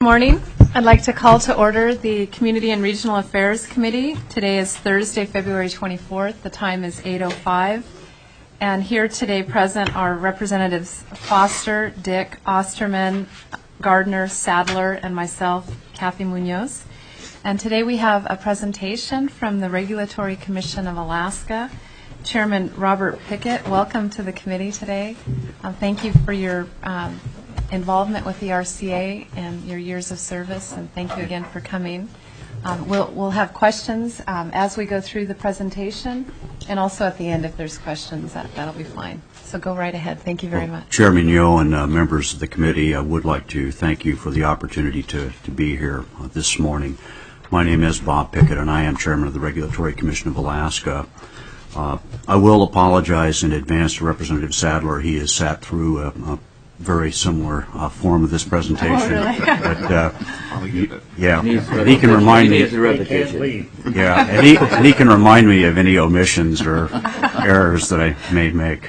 Morning. I'd like to call to order the Community and Regional Affairs Committee. Today is Thursday, February 24th. The time is 8:05. And here today present are Representatives Foster, Dick, Osterman, Gardner, Sadler, and myself, Kathy Munoz. And today we have a presentation from the Regulatory Commission of Alaska. Chairman Robert Pickett, welcome to the committee today. Thank you for your involvement with the RCA and your years of service, and thank you again for coming. We'll have questions as we go through the presentation, and also at the end if there's questions, that'll be fine. So go right ahead. Thank you very much. Chairman Yo and members of the committee, I would like to thank you for the opportunity to be here this morning. My name is Bob Pickett, and I am Chairman of the Regulatory Commission of Alaska. I will apologize in advance to Representative Sadler. He has sat through a very similar form of this presentation. Oh, really? But, yeah, and he can remind me. Yeah, and he can remind me of any omissions or errors that I may make.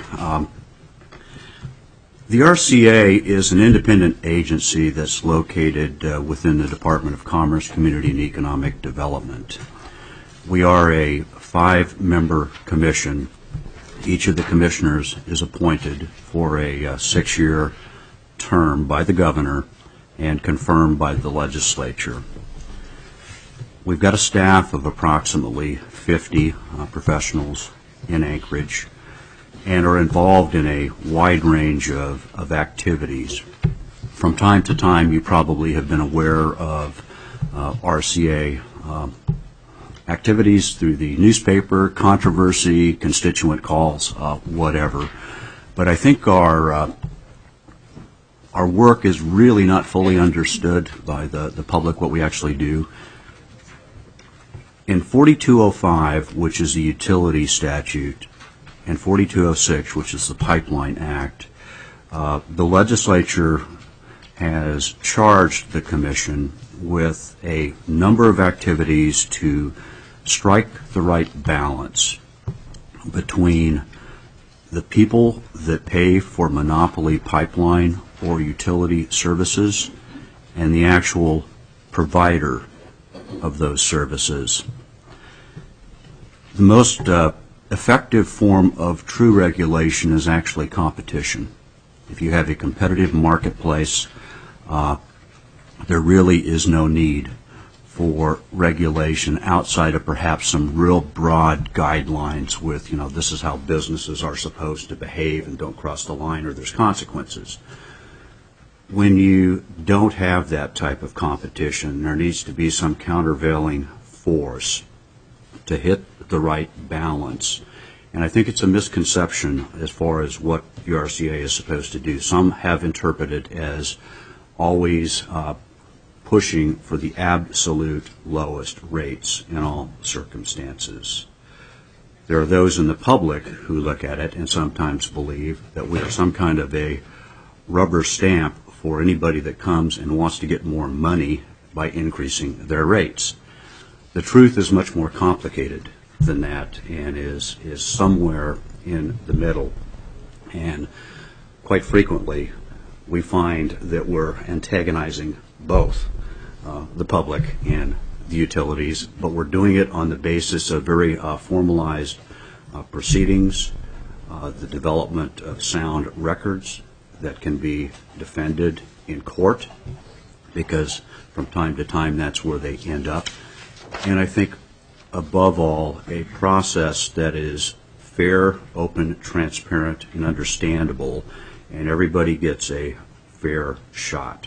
The RCA is an independent agency that's located within the Department of Commerce, Community and Economic Development. We are a 5-member commission. Each of the commissioners is appointed for a 6-year term by the governor and confirmed by the legislature. We've got a staff of approximately 50 professionals in Anchorage and are involved in a wide range of activities. From time to time, you probably have been aware of RCA activities through the newspaper, controversy, constituent calls, whatever. But I think our work is really not fully understood by the public, what we actually do. In 4205, which is the utility statute, and 4206, which is the Pipeline Act, the legislature has charged the commission with a number of activities to strike the right balance between the people that pay for monopoly pipeline or utility services and the actual provider of those services. The most effective form of true regulation is actually competition. If you have a competitive marketplace, there really is no need for regulation outside of perhaps some real broad guidelines with, this is how businesses are supposed to behave and don't cross the line or there's consequences. When you don't have that type of competition, there needs to be some countervailing force to hit the right balance. And I think it's a misconception as far as what the RCA is supposed to do. Some have interpreted it as always pushing for the absolute lowest rates in all circumstances. There are those in the public who look at it and sometimes believe that we are some kind of a rubber stamp for anybody that comes and wants to get more money by increasing their rates. The truth is much more complicated than that and is somewhere in the middle. And quite frequently, we find that we're antagonizing both the public and the utilities, but we're doing it on the basis of very formalized proceedings, the development of sound records that can be defended in court, because from time to time that's where they end up. And I think above all, a process that is fair, open, transparent, and understandable, and everybody gets a fair shot.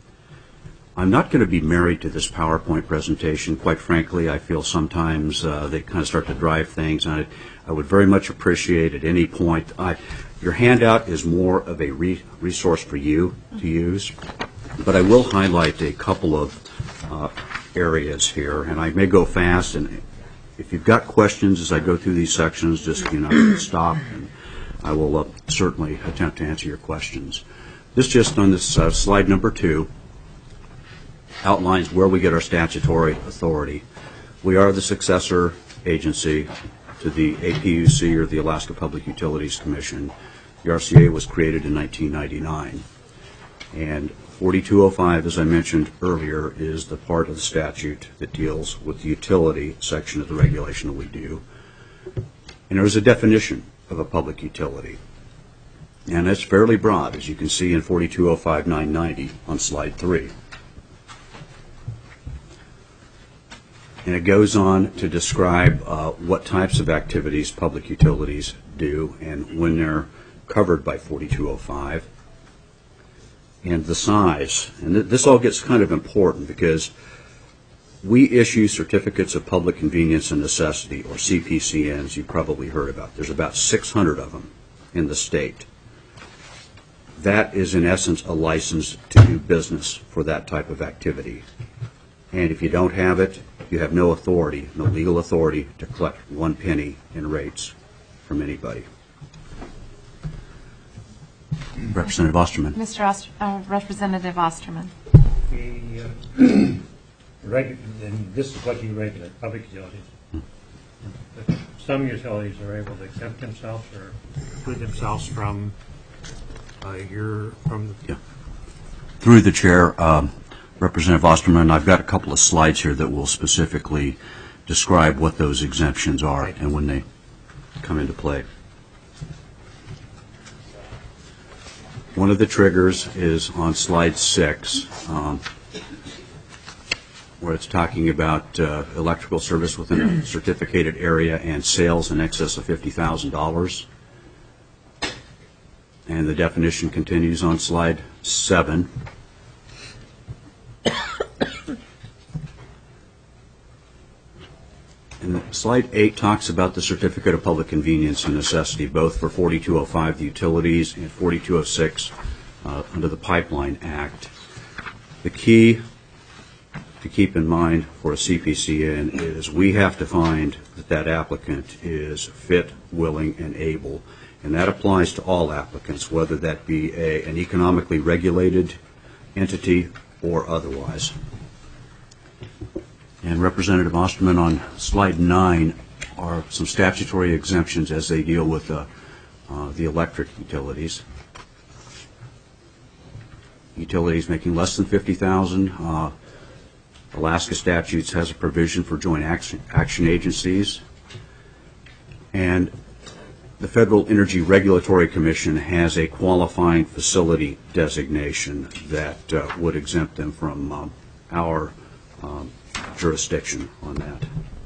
I'm not going to be married to this PowerPoint presentation. Quite frankly, I feel sometimes they kind of start to drive things, and I would very much appreciate at any point, your handout is more of a resource for you to use, but I will highlight a couple of areas here, and I may go fast, and if you've got questions as I go through these sections, just stop, and I will certainly attempt to answer your questions. This just on this slide number 2 outlines where we get our statutory authority. We are the successor agency to the APUC, or the Alaska Public Utilities Commission. The RCA was created in 1999. And 4205, as I mentioned earlier, is the part of the statute that deals with the utility section of the regulation that we do. And there's a definition of a public utility. And it's fairly broad, as you can see in 4205-990 on slide 3. And it goes on to describe what types of activities public utilities do and when they're covered by 4205, and the size. And this all gets kind of important because we issue certificates of public convenience and necessity, or CPCNs, you've probably heard about. There's about 600 of them in the state. That is, in essence, a license to do business for that type of activity. And if you don't have it, you have no authority, no legal authority to collect 1 penny in rates from anybody. Representative Osterman. Representative Osterman. And this is what you regulate, public utilities. But some utilities are able to exempt themselves or exclude themselves from Through the chair, Representative Osterman, I've got a couple of slides here that will specifically describe what those exemptions are and when they come into play. One of the triggers is on slide 6, where it's talking about electrical service within a certificated area and sales in excess of $50,000. And the definition continues on slide 7. And slide 8 talks about the Certificate of Public Convenience and Necessity, both for 4205, the utilities, and 4206 under the Pipeline Act. The key to keep in mind for a CPCN is we have to find that that applicant is fit, willing, and able. And that applies to all applicants, whether that be an economically regulated entity or otherwise. And Representative Osterman, on slide 9 are some statutory exemptions as they deal with the electric utilities. Utilities making less than $50,000. Alaska statutes has a provision for joint action agencies. And the Federal Energy Regulatory Commission has a qualifying facility designation that would exempt them from our jurisdiction on that.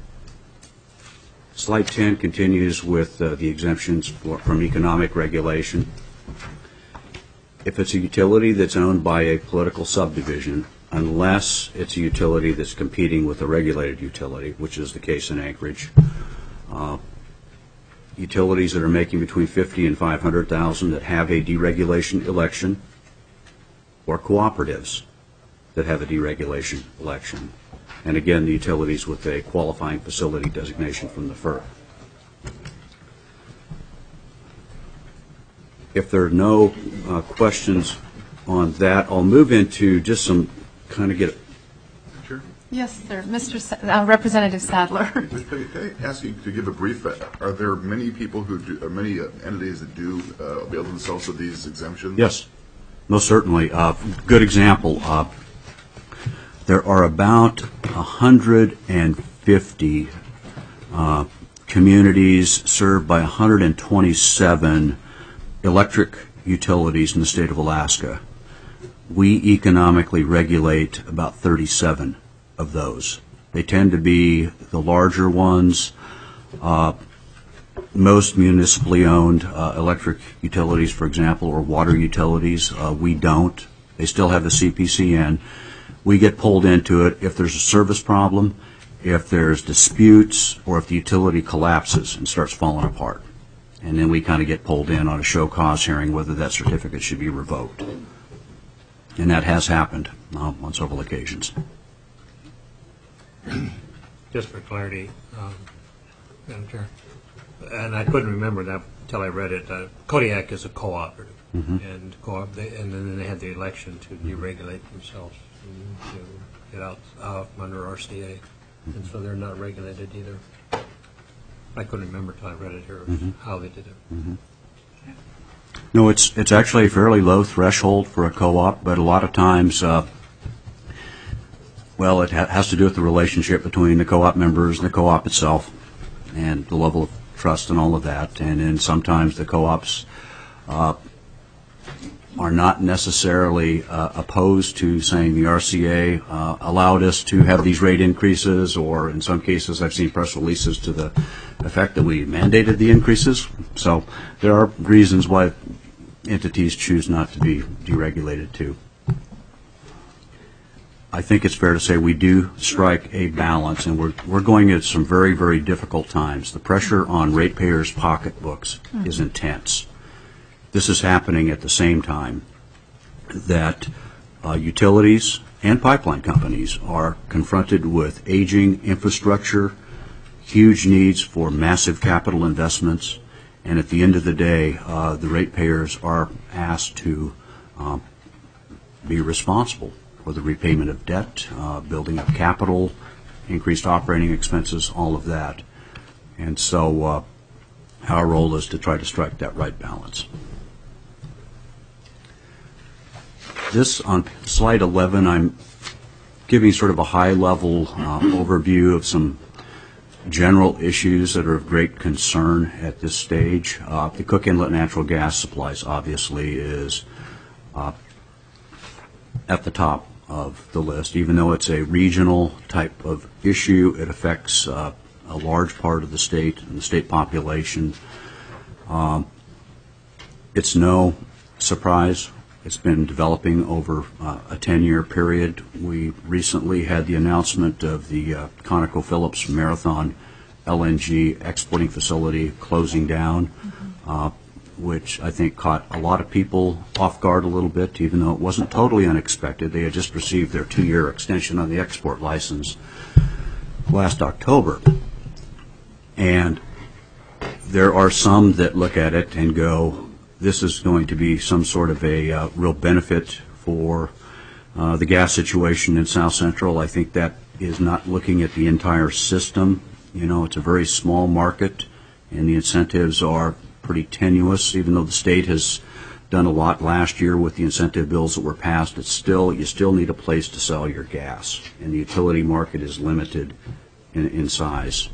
Slide 10 continues with the exemptions from economic regulation. If it's a utility that's owned by a political subdivision, unless it's a utility that's competing with a regulated utility, which is the case in Anchorage, utilities that are making between $50,000 and $500,000 that have a deregulation election, or cooperatives that have a deregulation election. And again, the utilities with a qualifying facility designation from the FERC. If there are no questions on that, I'll move into just some kind of get. Sure. Yes, sir. Representative Sadler. Can I ask you to give a brief? Are there many people who do, many entities that do avail themselves of these exemptions? Yes, most certainly. Good example. There are about 150 communities served by 127 electric utilities in the state of Alaska. We economically regulate about 37 of those. They tend to be the larger ones. Most municipally owned electric utilities, for example, or water utilities, we don't. They still have the CPCN. We get pulled into it if there's a service problem, if there's disputes, or if the utility collapses and starts falling apart. And then we kind of get pulled in on a show cause hearing whether that certificate should be revoked. And that has happened on several occasions. just for clarity, Madam Chair, and I couldn't remember that until I read it. Kodiak is a cooperative, and then they had the election to deregulate themselves and to get out under RCA, and so they're not regulated either. I couldn't remember until I read it here how they did it. No, it's actually a fairly low threshold for a co-op, but a lot of times, well, it has to do with the relationship between the co-op members and the co-op itself, and the level of trust and all of that. And then sometimes the co-ops are not necessarily opposed to saying the RCA allowed us to have these rate increases, or in some cases I've seen press releases to the effect that we mandated the increases. So there are reasons why entities choose not to be deregulated too. I think it's fair to say we do strike a balance, and we're going at some very, very difficult times. The pressure on ratepayers' pocketbooks is intense. This is happening at the same time that utilities and pipeline companies are confronted with aging infrastructure, huge needs for massive capital investments, and at the end of the day, the ratepayers are asked to be responsible for the repayment of debt, building of capital, increased operating expenses, all of that. And so our role is to try to strike that right balance. This, on slide 11, I'm giving sort of a high-level overview of some general issues that are of great concern at this stage. The Cook Inlet natural gas supplies, obviously, is at the top of the list. Even though it's a regional type of issue, it affects a large part of the state and the state population. It's no surprise. It's been developing over a 10-year period. We recently had the announcement of the ConocoPhillips Marathon LNG exporting facility closing down, which I think caught a lot of people off guard a little bit, even though it wasn't totally unexpected. They had just received their 2-year extension on the export license last October. And there are some that look at it and go, this is going to be some sort of a real benefit for the gas situation in South Central. I think that is not looking at the entire system. You know, it's a very small market, and the incentives are pretty tenuous. Even though the state has done a lot last year with the incentive bills that were passed, you still need a place to sell your gas, and the utility market is limited in size.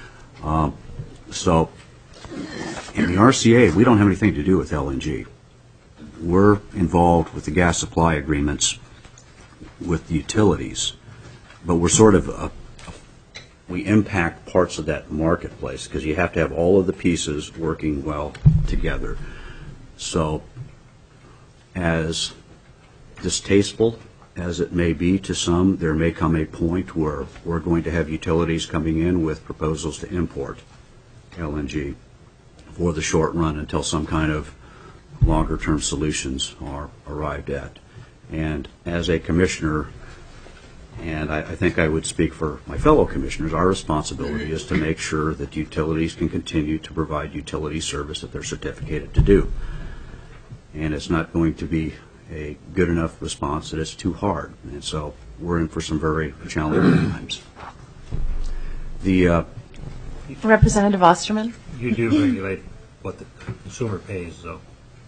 So in the RCA, we don't have anything to do with LNG. We're involved with the gas supply agreements with the utilities, but we're sort of we impact parts of that marketplace because you have to have all of the pieces working well together. So as distasteful as it may be to some, there may come a point where we're going to have utilities coming in with proposals to import LNG for the short run until some kind of longer-term solutions are arrived at. And as a commissioner, and I think I would speak for my fellow commissioners, our responsibility is to make sure that utilities can continue to provide utility service that they're certificated to do. And it's not going to be a good enough response that it's too hard. And so we're in for some very challenging times. The Representative Osterman? You do regulate what the consumer pays, though,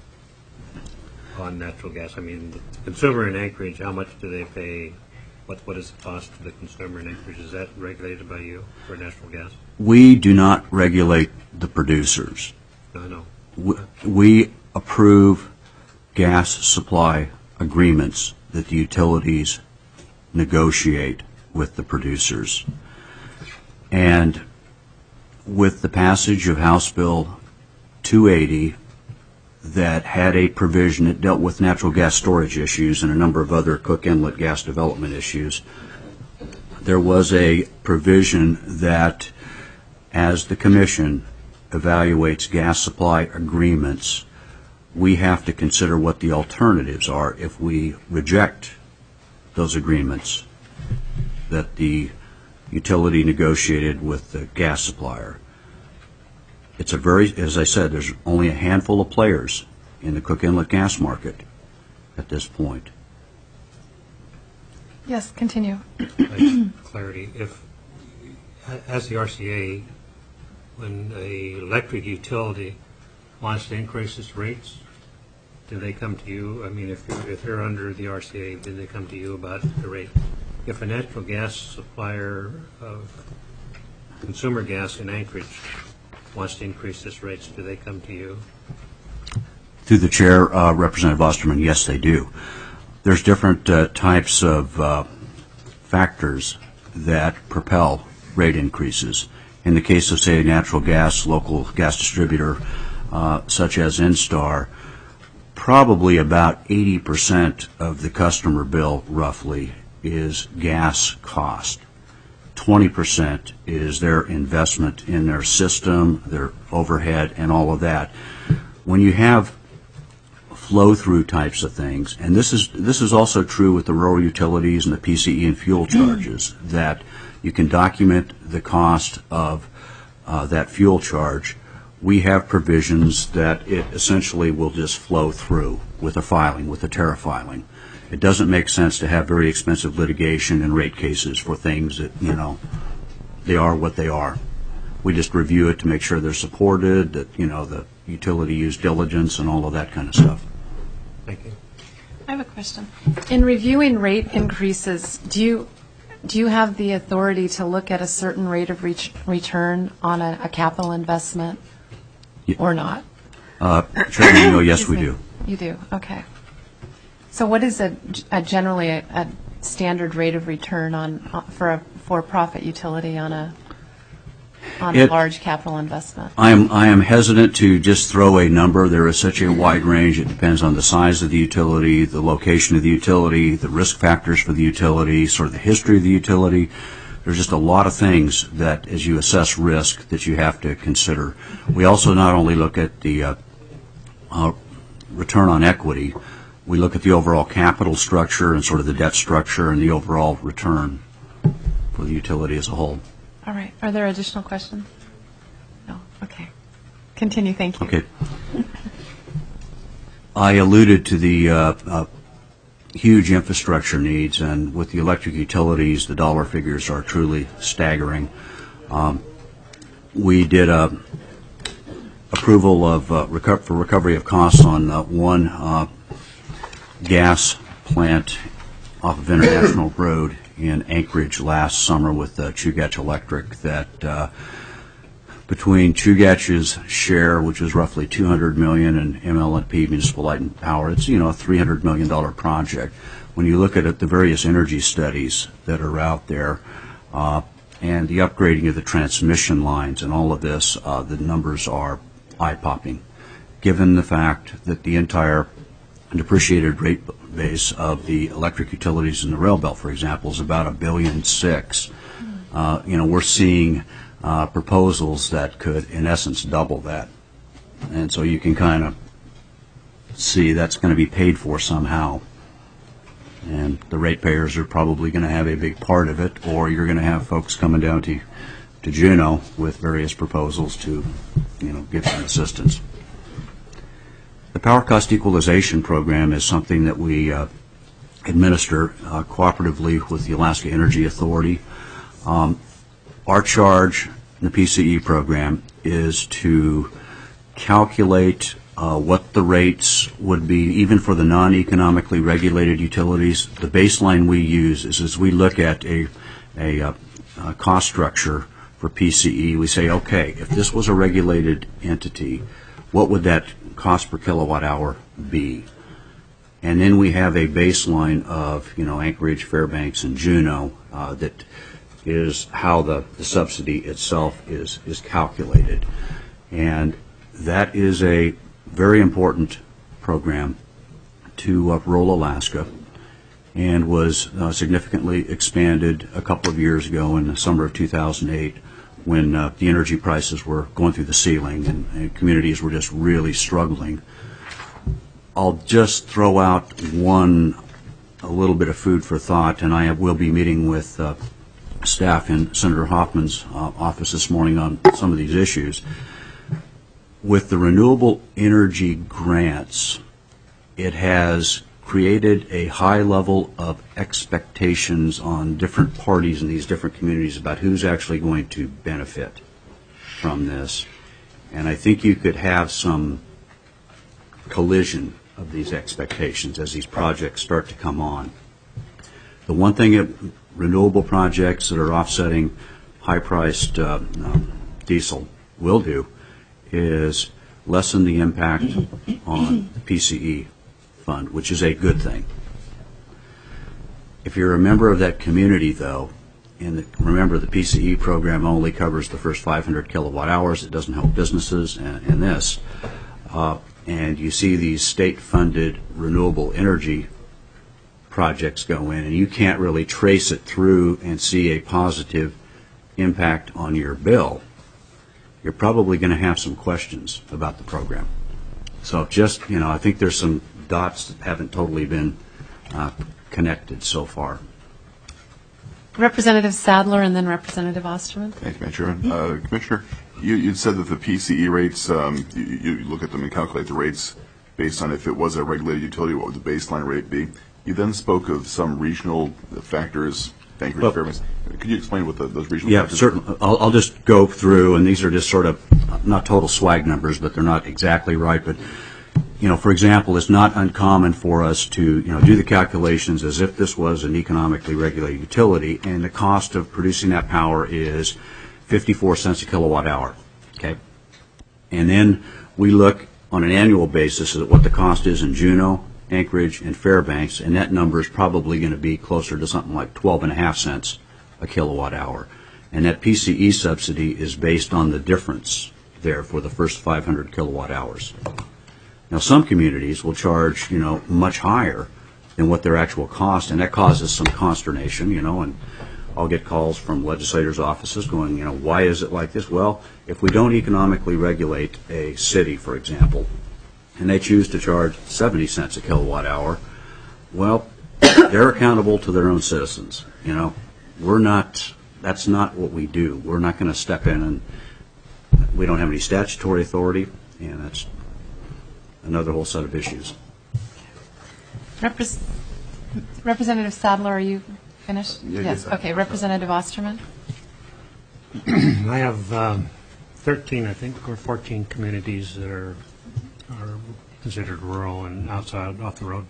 on natural gas. I mean, the consumer in Anchorage, how much do they pay? What is the cost to the consumer in Anchorage? Is that regulated by you for natural gas? We do not regulate the producers. No. We approve gas supply agreements that the utilities negotiate with the producers. And with the passage of House Bill 280 that had a provision that dealt with natural gas storage issues and a number of other Cook Inlet gas development issues, there was a provision that as the Commission evaluates gas supply agreements, we have to consider what the alternatives are if we reject those agreements that the utility negotiated with the gas supplier. It's as I said, there's only a handful of players in the Cook Inlet gas market at this point. Yes, continue. Clarity. If, as the RCA, when an electric utility wants to increase its rates, do they come to you? I mean, if you're under the RCA, do they come to you about the rate? If a natural gas supplier of consumer gas in Anchorage wants to increase its rates, do they come to you? Through the chair, Representative Osterman, yes, they do. There's different types of factors that propel rate increases. In the case of, say, a natural gas, local gas distributor, such as Instar, probably about 80% of the customer bill, roughly, is gas cost. 20% is their investment in their system, their overhead, and all of that. When you have flow-through types of things, and this is also true with the rural utilities and the PCE and fuel charges, that you can document the cost of that fuel charge. We have provisions that it essentially will just flow through with a filing, with a tariff filing. It doesn't make sense to have very expensive litigation and rate cases for things that, they are what they are. We just review it to make sure they're supported, that, the utility used diligence and all of that kind of stuff. Thank you. I have a question. In reviewing rate increases, do you have the authority to look at a certain rate of return on a capital investment or not? Chairman, yes, we do. You do, okay. So what is generally a standard rate of return for a for-profit utility on a large capital investment? I am hesitant to just throw a number. There is such a wide range. It depends on the size of the utility, the location of the utility, the risk factors for the utility, sort of the history of the utility. There's just a lot of things that, as you assess risk, that you have to consider. We also not only look at the return on equity, we look at the overall capital structure and sort of the debt structure and the overall return for the utility as a whole. All right. Are there additional questions? No. Okay. Continue. Thank you. Okay. I alluded to the huge infrastructure needs, and with the electric utilities, the dollar figures are truly staggering. We did approval of for recovery of costs on one gas plant off of International Road in Anchorage last summer with Chugach Electric, that between Chugach's share, which was roughly $200 million, and ML&P, Municipal Light and Power, it's a $300 million project. When you look at the various energy studies that are out there and the upgrading of the transmission lines and all of this, the numbers are eye-popping, given the fact that the entire depreciated rate base of the electric utilities in the rail belt, for example, is about $1.6 billion. We're seeing proposals that could, in essence, double that. And so you can kind of see that's going to be paid for somehow. And the ratepayers are probably going to have a big part of it, or you're going to have folks coming down to Juneau with various proposals to, give some assistance. The Power Cost Equalization Program is something that we administer cooperatively with the Alaska Energy Authority. Our charge in the PCE program is to calculate what the rates would be, even for the non-economically regulated utilities. The baseline we use is, as we look at a cost structure for PCE, we say, okay, if this was a regulated entity, what would that cost per kilowatt hour be? And then we have a baseline of, Anchorage, Fairbanks, and Juneau that is how the subsidy itself is calculated. And that is a very important program to rural Alaska, and was significantly expanded a couple of years ago in the summer of 2008, when the energy prices were going through the ceiling and communities were just really struggling. I'll just throw out a little bit of food for thought, and I will be meeting with staff in Senator Hoffman's office this morning on some of these issues. With the renewable energy grants, it has created a high level of expectations on different parties in these different communities about who's actually going to benefit from this. And I think you could have some collision of these expectations as these projects start to come on. The one thing that renewable projects that are offsetting high-priced diesel will do is lessen the impact on the PCE fund, which is a good thing. If you're a member of that community, though, and remember the PCE program only covers the first 500 kilowatt hours, it doesn't help businesses in this, and you see these state-funded renewable energy projects go in, and you can't really trace it through and see a positive impact on your bill, you're probably going to have some questions about the program. So just, I think there's some dots that haven't totally been connected so far. Representative Sadler and then Representative Osterman. Thank you, Madam Chair. Commissioner, you said that the PCE rates, you look at them and calculate the rates based on if it was a regulated utility, what would the baseline rate be? You then spoke of some regional factors, Anchorage, Fairbanks. Could you explain what those regional factors are? Yeah, certainly. I'll just go through, and these are just sort of not total swag numbers, but they're not exactly right. But, for example, it's not uncommon for us to, do the calculations as if this was an economically regulated utility, and the cost of producing that power is 54 cents a kilowatt hour, okay? And then we look on an annual basis at what the cost is in Juneau, Anchorage, and Fairbanks, and that number is probably going to be closer to something like 12.5 cents a kilowatt hour. And that PCE subsidy is based on the difference there for the first 500 kilowatt hours. Now, some communities will charge, much higher than what their actual cost, and that causes some consternation, and I'll get calls from legislators' offices going, why is it like this? Well, if we don't economically regulate a city, for example, and they choose to charge 70 cents a kilowatt hour, well, they're accountable to their own citizens. That's not what we do. We're not going to step in, and we don't have any statutory authority, and that's another whole set of issues. Representative Sadler, are you finished? Yeah, yes. Okay. Representative Osterman. I have 13, I think, or 14 communities that are considered rural and off the road.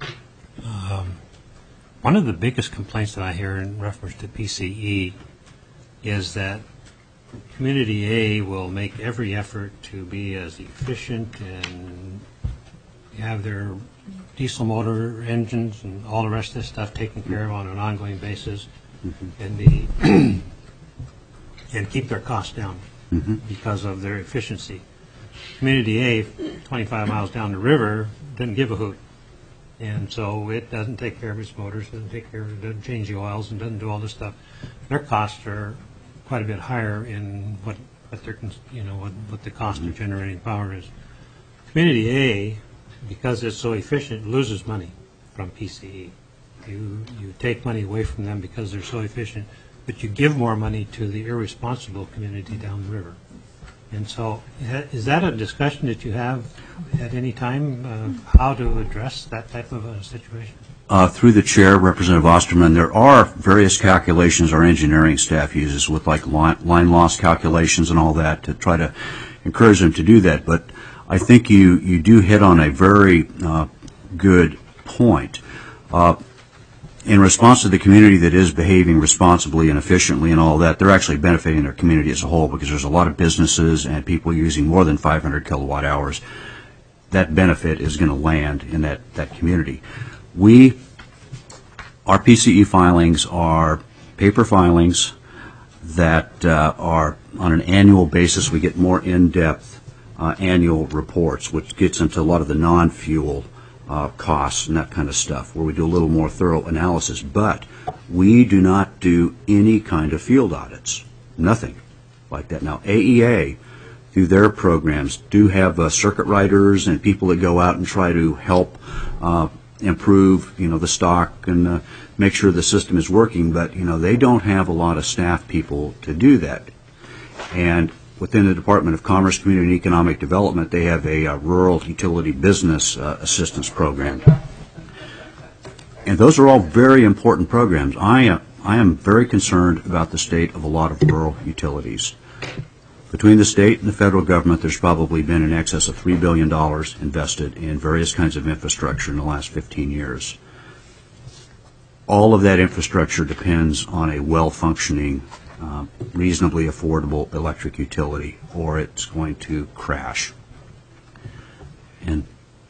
One of the biggest complaints that I hear in reference to PCE is that Community A will make every effort to be as efficient and have their diesel motor engines and all the rest of this stuff taken care of on an ongoing basis, and keep their costs down because of their efficiency. Community A, 25 miles down the river, doesn't give a hoot, and so it doesn't take care of its motors, doesn't change the oils, and doesn't do all this stuff. Their costs are quite a bit higher in what the cost of generating power is. Community A, because it's so efficient, loses money from PCE. You take money away from them because they're so efficient, but you give more money to the irresponsible community down the river. And so, is that a discussion that you have at any time, how to address that type of a situation? Through the chair, Representative Osterman, there are various calculations our engineering staff uses with like line loss calculations and all that to try to encourage them to do that. But I think you do hit on a very good point. In response to the community that is behaving responsibly and efficiently and all that, they're actually benefiting their community as a whole because there's a lot of businesses and people using more than 500 kilowatt hours. That benefit is going to land in that community. Our PCE filings are paper filings that are on an annual basis. We get more in-depth annual reports, which gets into a lot of the non-fuel costs and that kind of stuff, where we do a little more thorough analysis. But we do not do any kind of field audits, nothing like that. Now, AEA, through their programs, do have circuit riders and people that go out and try to help improve, the stock and make sure the system is working. But, they don't have a lot of staff people to do that. And within the Department of Commerce, Community and Economic Development, they have a rural utility business assistance program. And those are all very important programs. I am very concerned about the state of a lot of rural utilities. Between the state and the federal government, there's probably been in excess of $3 billion invested in various kinds of infrastructure in the last 15 years. All of that infrastructure depends on a well-functioning, reasonably affordable electric utility, or it's going to crash. And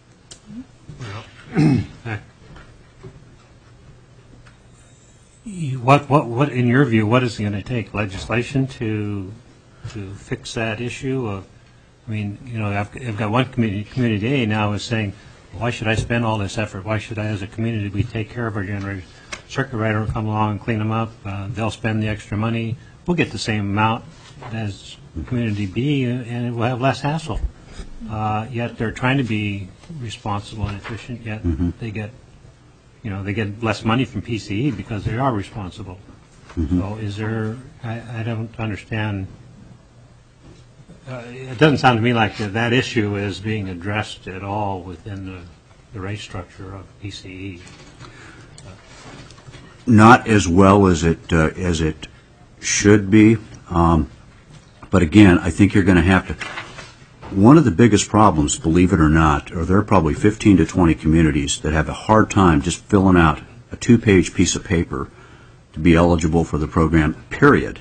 what in your view, what is it going to take? Legislation to fix that issue? I mean, you know, I've got one community A now is saying, why should I spend all this effort? Why should I, as a community, we take care of our generators? Circuit Rider will come along and clean them up. They'll spend the extra money. We'll get the same amount as community B, and we'll have less hassle. Yet they're trying to be responsible and efficient. Yet they get, you know, they get less money from PCE because they are responsible. So is there? I don't understand. It doesn't sound to me like that issue is being addressed at all within the rate structure of PCE. not as well as it should be. But again, I think you're going to have to. One of the biggest problems, believe it or not, are there are probably 15 to 20 communities that have a hard time just filling out a 2-page piece of paper to be eligible for the program, period.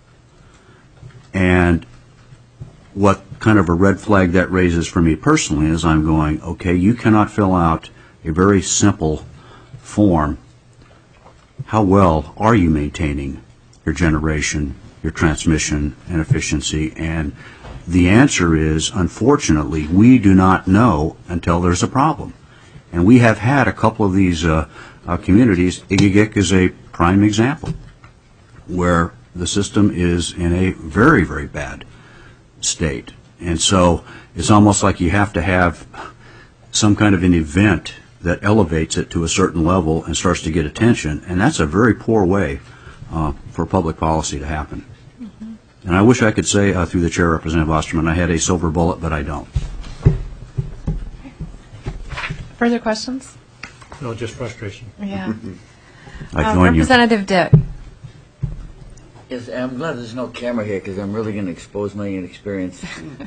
And what kind of a red flag that raises for me personally is I'm going, okay, you cannot fill out a very simple form. How well are you maintaining your generation, your transmission, and efficiency? And the answer is, unfortunately, we do not know until there's a problem. And we have had a couple of these communities. Igigik is a prime example, where the system is in a very, very bad state. And so it's almost like you have to have some kind of an event that elevates it to a certain level and starts to get attention. And that's a very poor way for public policy to happen. And I wish I could say, through the chair, Representative Osterman, I had a silver bullet, but I don't. Further questions? No, just frustration. Yeah. I join you. Representative Dick. Yes, I'm glad there's no camera here because I'm really going to expose my inexperience.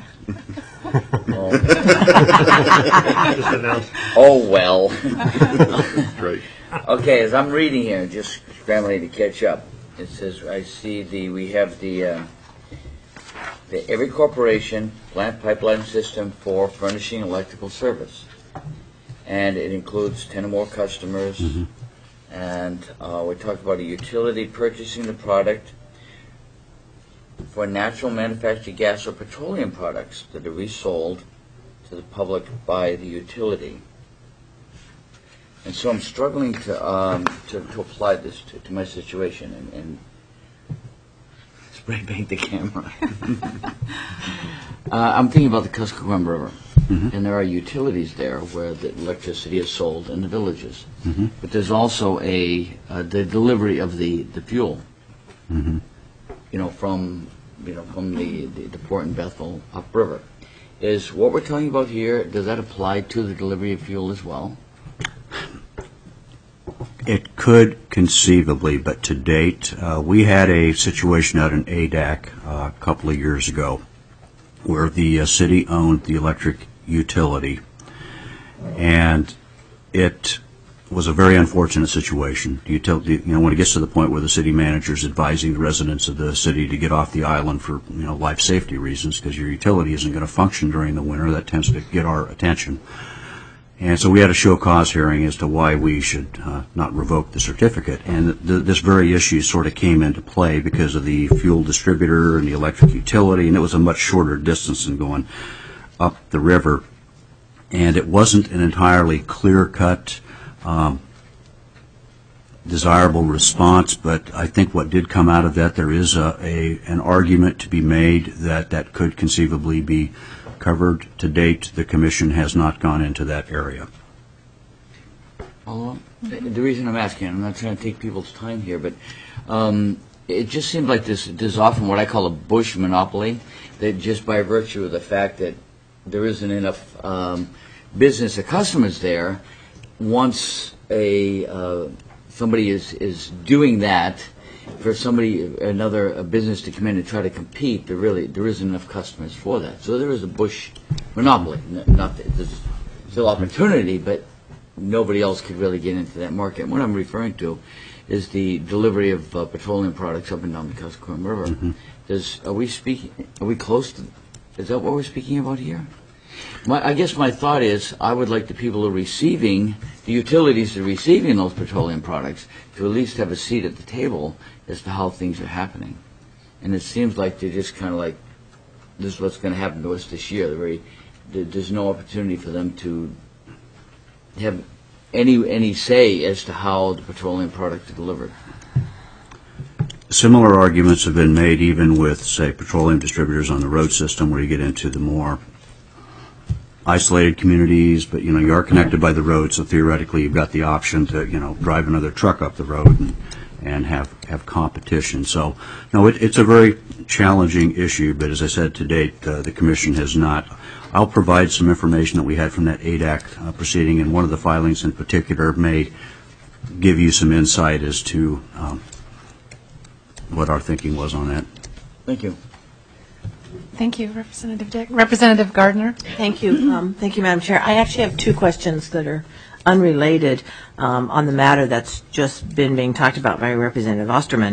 Oh, well. Great. Okay, as I'm reading here, just scrambling to catch up, it says, I see we have the every corporation plant pipeline system for furnishing electrical service. And it includes 10 or more customers. And we talked about a utility purchasing the product for natural manufactured gas or petroleum products that are resold to the public by the utility. And so I'm struggling to apply this to my situation and spray paint the camera. I'm thinking about the Kuskokwim River, and there are utilities there where the electricity is sold in the villages. But there's also the delivery of the fuel. From the port in Bethel upriver. Is what we're talking about here, does that apply to the delivery of fuel as well? It could conceivably, but to date, we had a situation out in ADAC a couple of years ago where the city owned the electric utility, and it was a very unfortunate situation. The utility, when it gets to the point where the city manager is advising the residents of the city to get off the island for life safety reasons because your utility isn't going to function during the winter, that tends to get our attention. And so we had a show cause hearing as to why we should not revoke the certificate. And this very issue sort of came into play because of the fuel distributor and the electric utility, and it was a much shorter distance than going up the river. And it wasn't an entirely clear-cut, desirable response, but I think what did come out of that, there is an argument to be made that could conceivably be covered. To date, the Commission has not gone into that area. Well, the reason I'm asking, I'm not trying to take people's time here, but it just seems like there's often what I call a Bush monopoly, that just by virtue of the fact that there isn't enough business or customers there, once somebody is doing that, for another business to come in and try to compete, there isn't enough customers for that. So there is a Bush monopoly. Not that there's still opportunity, but nobody else could really get into that market. And what I'm referring to is the delivery of petroleum products up and down the Kuskokwim River. Are we close to? Is that what we're speaking about here? I guess my thought is I would like the people who are receiving, the utilities that are receiving those petroleum products, to at least have a seat at the table as to how things are happening. And it seems like they're just kind of like, this is what's going to happen to us this year. There's no opportunity for them to have any say as to how the petroleum products are delivered. Similar arguments have been made even with, say, petroleum distributors on the road system, where you get into the more isolated communities, but you are connected by the road, so theoretically you've got the option to drive another truck up the road and have competition. So no, it's a very challenging issue, but as I said, to date the Commission has not. I'll provide some information that we had from that ADAC proceeding, and one of the filings in particular may give you some insight as to what our thinking was on that. Thank you. Thank you, Representative Dick. Representative Gardner. Thank you. Thank you, Madam Chair. I actually have two questions that are unrelated on the matter that's just been being talked about by Representative Osterman.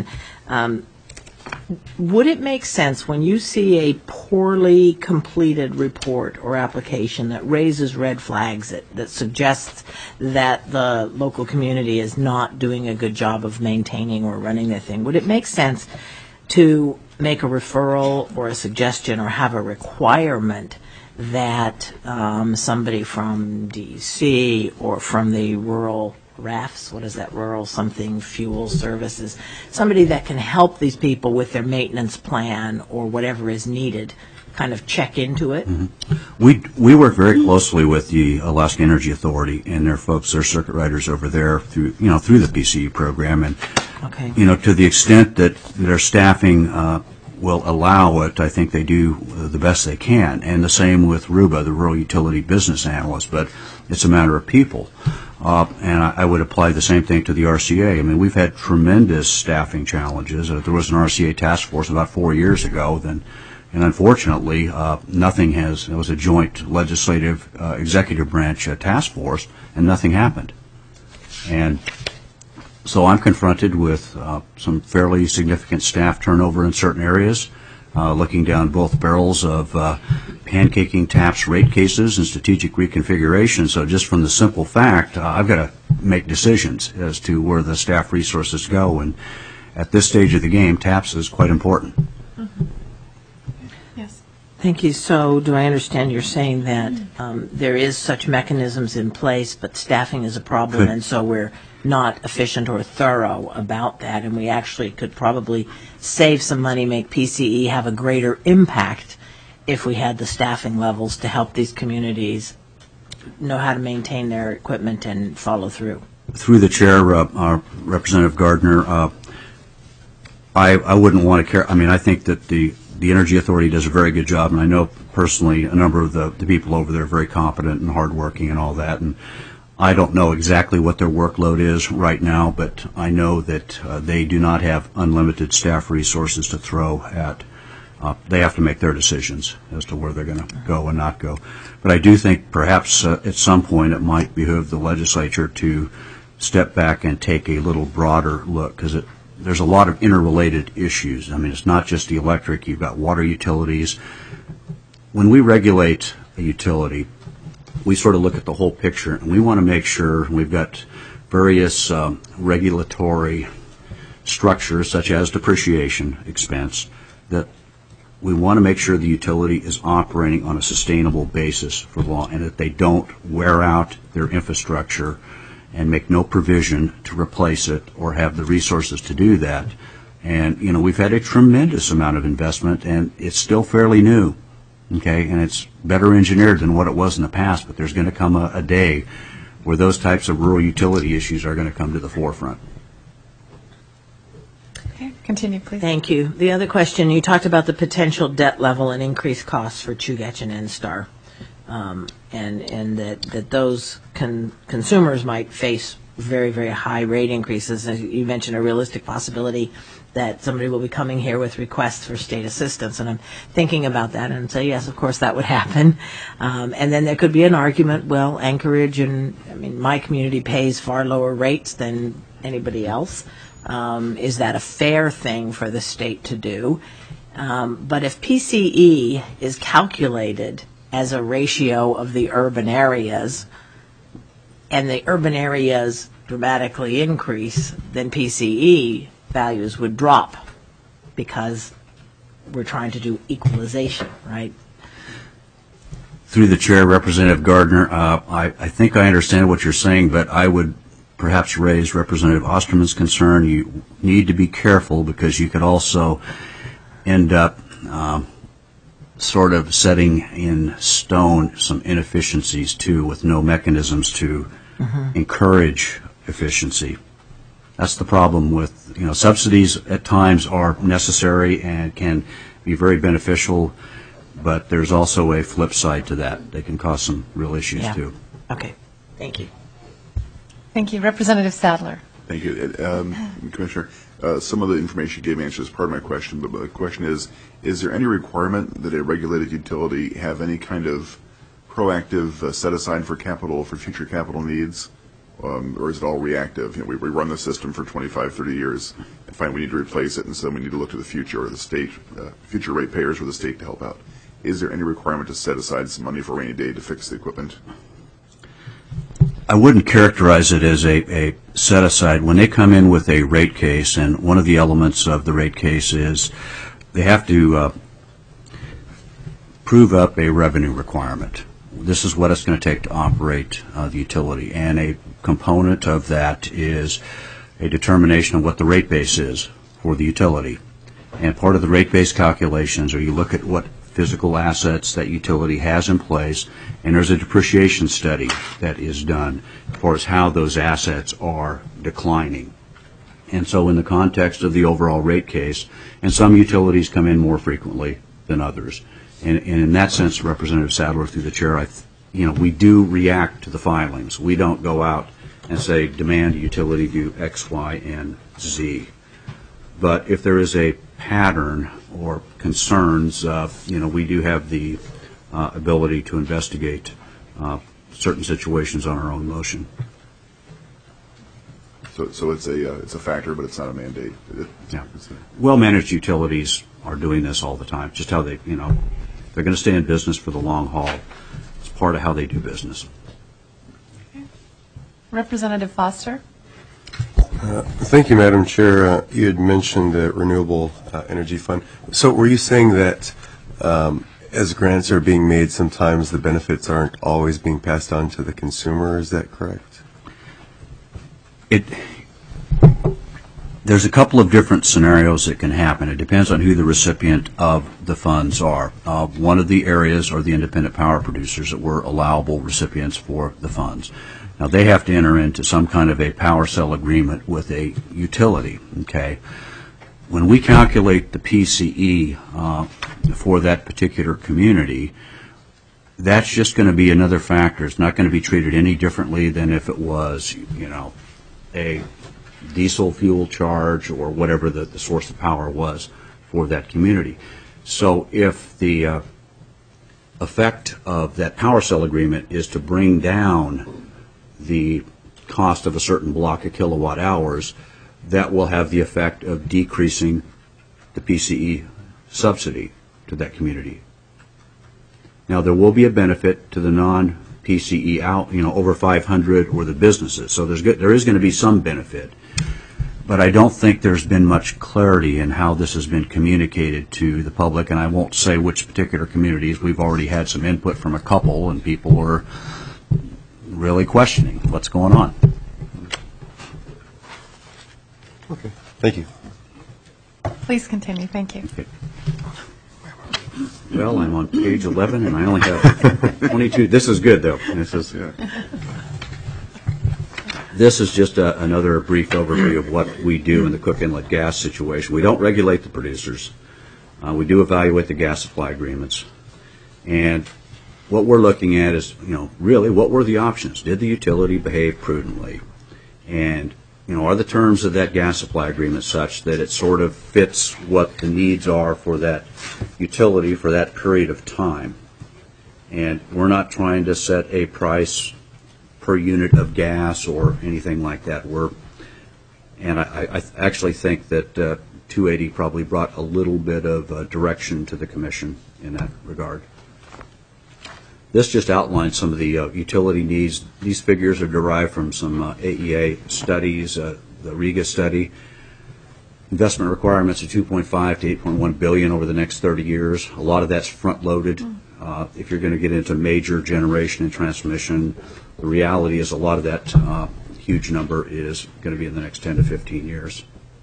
Would it make sense when you see a poorly completed report or application that raises red flags that suggests that the local community is not doing a good job of maintaining or running their thing, would it make sense to make a referral or a suggestion or have a requirement that somebody from DC or from the rural RAFs, what is that, rural something fuel services, somebody that can help these people with their maintenance plan or whatever is needed, kind of check into it? Mm-hmm. We work very closely with the Alaska Energy Authority and their folks, their circuit riders over there through the PCE program, and okay. To the extent that their staffing will allow it, I think they do the best they can. And the same with RUBA, the Rural Utility Business Analyst, but it's a matter of people. And I would apply the same thing to the RCA. I mean, we've had tremendous staffing challenges. There was an RCA task force about 4 years ago, and unfortunately, nothing has. It was a joint legislative executive branch task force, and nothing happened. And so I'm confronted with some fairly significant staff turnover in certain areas, looking down both barrels of pancaking TAPS rate cases and strategic reconfiguration. So just from the simple fact, I've got to make decisions as to where the staff resources go. And at this stage of the game, TAPS is quite important. Mm-hmm. Yes. Thank you. So do I understand you're saying that there is such mechanisms in place, but staffing is a problem, and so we're not efficient or thorough about that, and we actually could probably save some money, make PCE have a greater impact if we had the staffing levels to help these communities know how to maintain their equipment and follow through? Through the chair, Representative Gardner, I wouldn't want to care. I mean, I think that the Energy Authority does a very good job, and I know personally a number of the people over there are very competent and hardworking and all that, and I don't know exactly what their workload is right now, but I know that they do not have unlimited staff resources to throw at. They have to make their decisions as to where they're going to go and not go. But I do think perhaps at some point it might behoove the legislature to step back and take a little broader look, because there's a lot of interrelated issues. I mean, it's not just the electric. You've got water utilities. When we regulate a utility, we sort of look at the whole picture, and we want to make sure we've got various regulatory structures, such as depreciation expense, that we want to make sure the utility is operating on a sustainable basis for long, and that they don't wear out their infrastructure and make no provision to replace it or have the resources to do that. And, we've had a tremendous amount of investment, and it's still fairly new. Okay, and it's better engineered than what it was in the past, but there's going to come a day where those types of rural utility issues are going to come to the forefront. Okay, continue, please. Thank you. The other question, you talked about the potential debt level and increased costs for Chugach and NSTAR, and that those consumers might face very, very high rate increases. As you mentioned, a realistic possibility that somebody will be coming here with requests for state assistance. And I'm thinking about that and say, yes, of course that would happen. And then there could be an argument, well, Anchorage and, I mean, my community pays far lower rates than anybody else. Is that a fair thing for the state to do? But if PCE is calculated as a ratio of the urban areas, and the urban areas dramatically increase, then PCE values would drop because we're trying to do equalization, right? Through the chair, Representative Gardner, I think I understand what you're saying, but I would perhaps raise Representative Osterman's concern. You need to be careful because you could also end up sort of setting in stone some inefficiencies too, with no mechanisms to encourage efficiency. That's the problem with, subsidies at times are necessary and can be very beneficial, but there's also a flip side to that. They can cause some real issues too. Okay, thank you. Thank you. Representative Sadler. Thank you. Commissioner, some of the information you gave me answers part of my question, but the question is there any requirement that a regulated utility have any kind of proactive set-aside for capital, for future capital needs, or is it all reactive? We run the system for 25, 30 years and find we need to replace it, and so we need to look to the future or the state, future ratepayers or the state to help out. Is there any requirement to set aside some money for a rainy day to fix the equipment? I wouldn't characterize it as a set-aside. When they come in with a rate case, and one of the elements of the rate case is they have to prove up a revenue requirement. This is what it's going to take to operate the utility, and a component of that is a determination of what the rate base is for the utility. And part of the rate base calculations are you look at what physical assets that utility has in place, and there's a depreciation study that is done as far as how those assets are declining. And so in the context of the overall rate case, and some utilities come in more frequently than others. And in that sense, Representative Sadler, through the chair, we do react to the filings. We don't go out and say, demand a utility do X, Y, and Z. But if there is a pattern or concerns, we do have the ability to investigate certain situations on our own motion. So it's a factor, but it's not a mandate. Yeah. Well-managed utilities are doing this all the time. Just how they, they're going to stay in business for the long haul. It's part of how they do business. Representative Foster. Thank you, Madam Chair. You had mentioned the Renewable Energy Fund. So were you saying that as grants are being made, sometimes the benefits aren't always being passed on to the consumer? Is that correct? There's a couple of different scenarios that can happen. It depends on who the recipient of the funds are. One of the areas are the independent power producers that were allowable recipients for the funds. Now, they have to enter into some kind of a power sale agreement with a utility, okay? When we calculate the PCE for that particular community, that's just going to be another factor. It's not going to be treated any differently than if it was, a diesel fuel charge or whatever the source of power was for that community. So if the effect of that power sale agreement is to bring down the cost of a certain block of kilowatt hours, that will have the effect of decreasing the PCE subsidy to that community. Now, there will be a benefit to the non-PCE out, over 500 or the businesses. So there is going to be some benefit. But I don't think there's been much clarity in how this has been communicated to the public, and I won't say which particular communities. We've already had some input from a couple, and people are really questioning what's going on. Okay, thank you. Please continue. Thank you. Okay. Well, I'm on page 11, and I only have 22. This is good, though. This is just another brief overview of what we do in the Cook Inlet gas situation. We don't regulate the producers. We do evaluate the gas supply agreements. And what we're looking at is, really, what were the options? Did the utility behave prudently? And are the terms of that gas supply agreement such that it sort of fits what the needs are for that utility for that period of time? And we're not trying to set a price per unit of gas or anything like that. I actually think that 280 probably brought a little bit of direction to the commission in that regard. This just outlines some of the utility needs. These figures are derived from some AEA studies, the RIGA study. Investment requirements of $2.5 to $8.1 billion over the next 30 years. A lot of that's front-loaded. If you're going to get into major generation and transmission, the reality is a lot of that huge number is going to be in the next 10 to 15 years.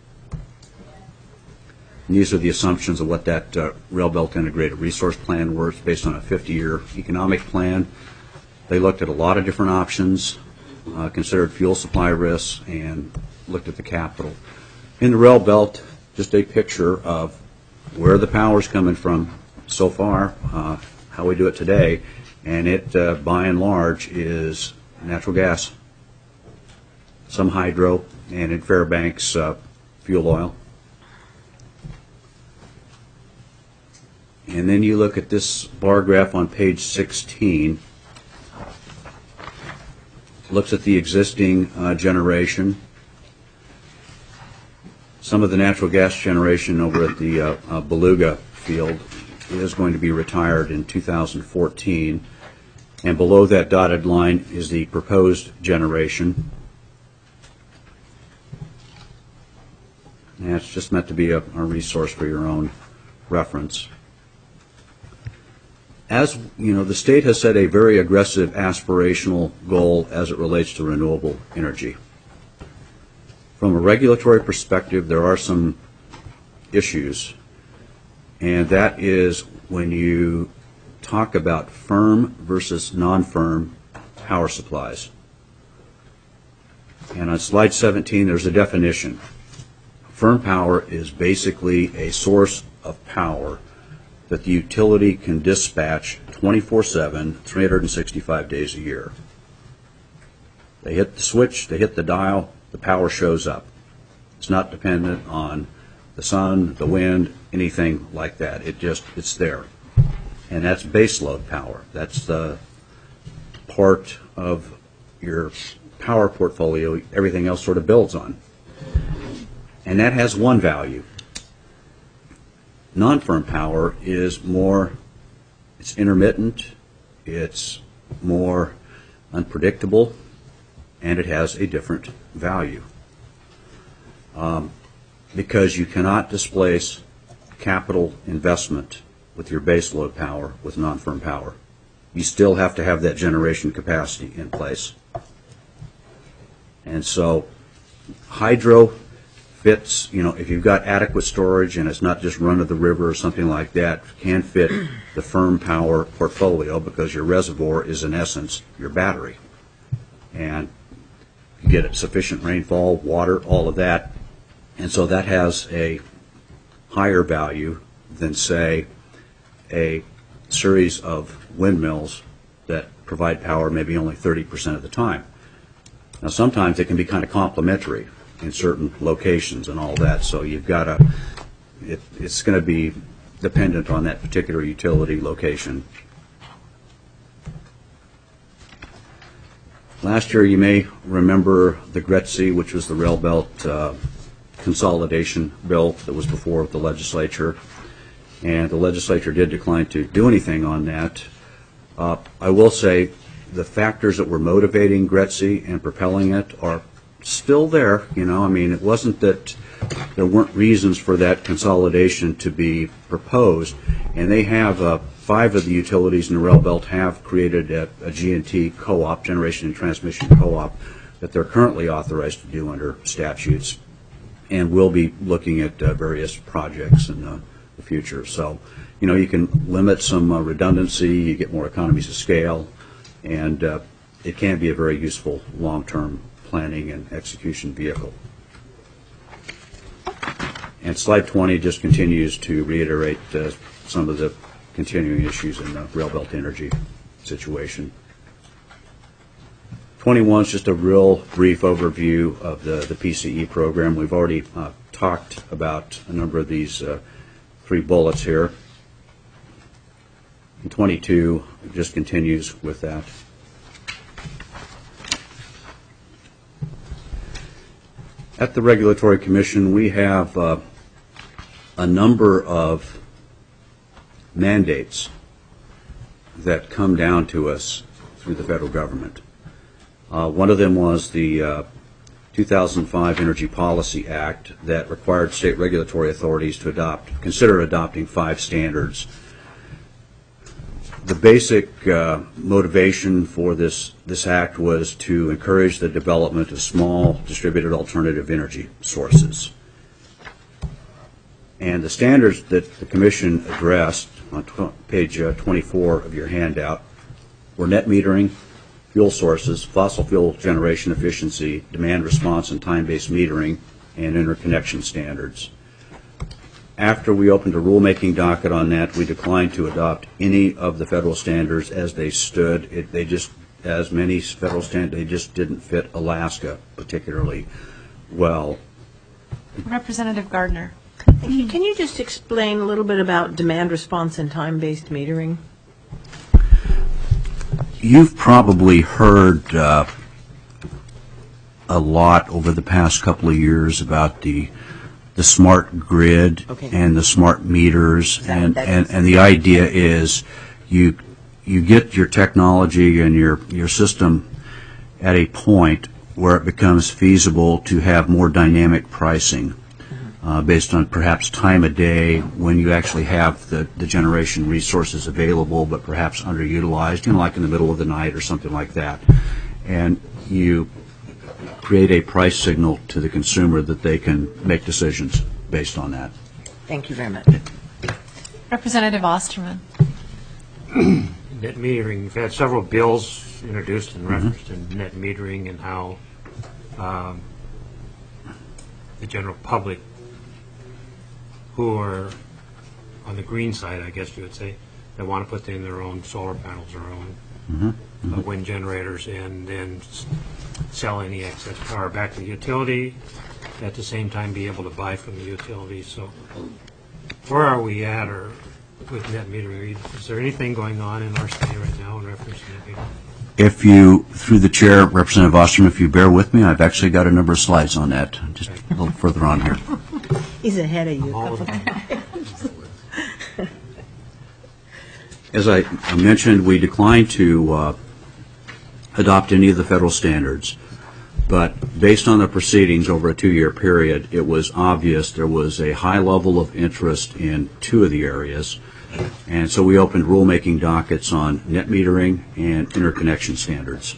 And these are the assumptions of what that Rail Belt Integrated Resource Plan was based on a 50-year economic plan. They looked at a lot of different options, considered fuel supply risks, and looked at the capital. In the Rail Belt, just a picture of where the power is coming from so far, how we do it today, and it, by and large, is natural gas, some hydro, and in Fairbanks, fuel oil. And then you look at this bar graph on page 16. Looks at the existing generation. Some of the natural gas generation over at the Beluga field is going to be retired in 2014. And below that dotted line is the proposed generation. And it's just meant to be a resource for your own reference. As you know, the state has set a very aggressive aspirational goal as it relates to renewable energy. From a regulatory perspective, there are some issues, and that is when you talk about firm versus non-firm power supplies. And on slide 17, there's a definition. Firm power is basically a source of power that the utility can dispatch 24/7, 365 days a year. They hit the switch, they hit the dial, the power shows up. It's not dependent on the sun, the wind, anything like that. It's there. And that's baseload power. That's the part of your power portfolio everything else sort of builds on. And that has one value. Non-firm power is more, it's intermittent, it's more unpredictable, and it has a different value. Because you cannot displace capital investment with your baseload power with non-firm power. You still have to have that generation capacity in place. And so hydro fits, if you've got adequate storage and it's not just run of the river or something like that, can fit the firm power portfolio because your reservoir is in essence your battery. And you get sufficient rainfall, water, all of that. And so that has a higher value than, say, a series of windmills that provide power maybe only 30% of the time. Now sometimes it can be kind of complementary in certain locations and all that, so you've got to, it's going to be dependent on that particular utility location. Last year you may remember the GRETC, which was the Rail Belt consolidation bill that was before the legislature, and the legislature did decline to do anything on that. I will say the factors that were motivating GRETC and propelling it are still there. It wasn't that there weren't reasons for that consolidation to be proposed, and they have 5 of the utilities in the Rail Belt have created a G&T co-op, generation and transmission co-op, that they're currently authorized to do under statutes, and will be looking at various projects in the future. So, you can limit some redundancy, you get more economies of scale, and it can be a very useful long-term planning and execution vehicle. And slide 20 just continues to reiterate some of the continuing issues in the Rail Belt energy situation. 21 is just a real brief overview of the PCE program. We've already talked about a number of these 3 bullets here. And 22 just continues with that. At the Regulatory Commission, we have a number of mandates that come down to us through the federal government. One of them was the 2005 Energy Policy Act that required state regulatory authorities to consider adopting 5 standards. The basic motivation for this act was to encourage the development of small distributed alternative energy sources. And the standards that the Commission addressed on page 24 of your handout were net metering, fuel sources, fossil fuel generation efficiency, demand response and time-based metering, and interconnection standards. After we opened a rulemaking docket on that, we declined to adopt any of the federal standards as they stood. As many federal standards, they just didn't fit Alaska particularly well. Representative Gardner. Can you just explain a little bit about demand response and time-based metering? You've probably heard a lot over the past couple of years about the smart grid and the smart meters, and the idea is you get your technology and your system at a point where it becomes feasible to have more dynamic pricing based on perhaps time of day when you actually have the generation resources available but perhaps underutilized, like in the middle of the night or something like that. And you create a price signal to the consumer that they can make decisions based on that. Thank you very much. Representative Osterman. Net metering, we've had several bills introduced in reference to net metering and how the general public who are on the green side, I guess you would say, that want to put in their own solar panels or own wind generators and then sell any excess power back to the utility, at the same time be able to buy from the utility. So where are we at with net metering? Is there anything going on in our state right now in reference to net metering? If you, through the chair, Representative Osterman, if you bear with me, I've actually got a number of slides on that, just a little further on here. He's ahead of you. As I mentioned, we declined to adopt any of the federal standards, but based on the proceedings over a 2-year period, it was obvious there was a high level of interest in 2 of the areas, and so we opened rulemaking dockets on net metering and interconnection standards.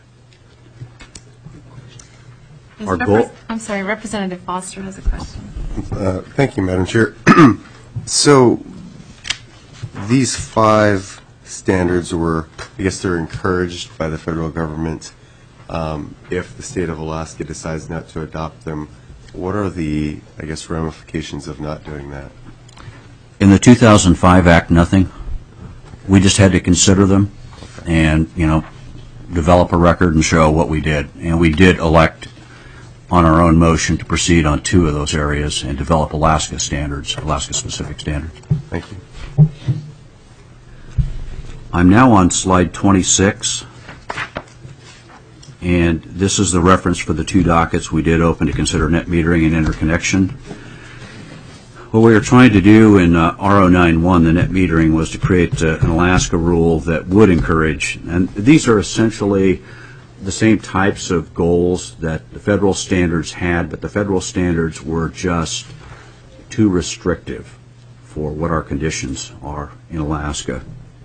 Our goal. I'm sorry, Representative Foster has a question. Thank you, Madam Chair. So these 5 standards were, I guess they're encouraged by the federal government. If the state of Alaska decides not to adopt them, what are the, I guess, ramifications of not doing that? In the 2005 Act, nothing. We just had to consider them and, develop a record and show what we did. And we did elect on our own motion to proceed on 2 of those areas and develop Alaska standards, Alaska-specific standards. Thank you. I'm now on slide 26, and this is the reference for the 2 dockets we did open to consider net metering and interconnection. What we were trying to do in R091, the net metering, was to create an Alaska rule that would encourage, and these are essentially the same types of goals that the federal standards had, but the federal standards were just too restrictive for what our conditions are in Alaska.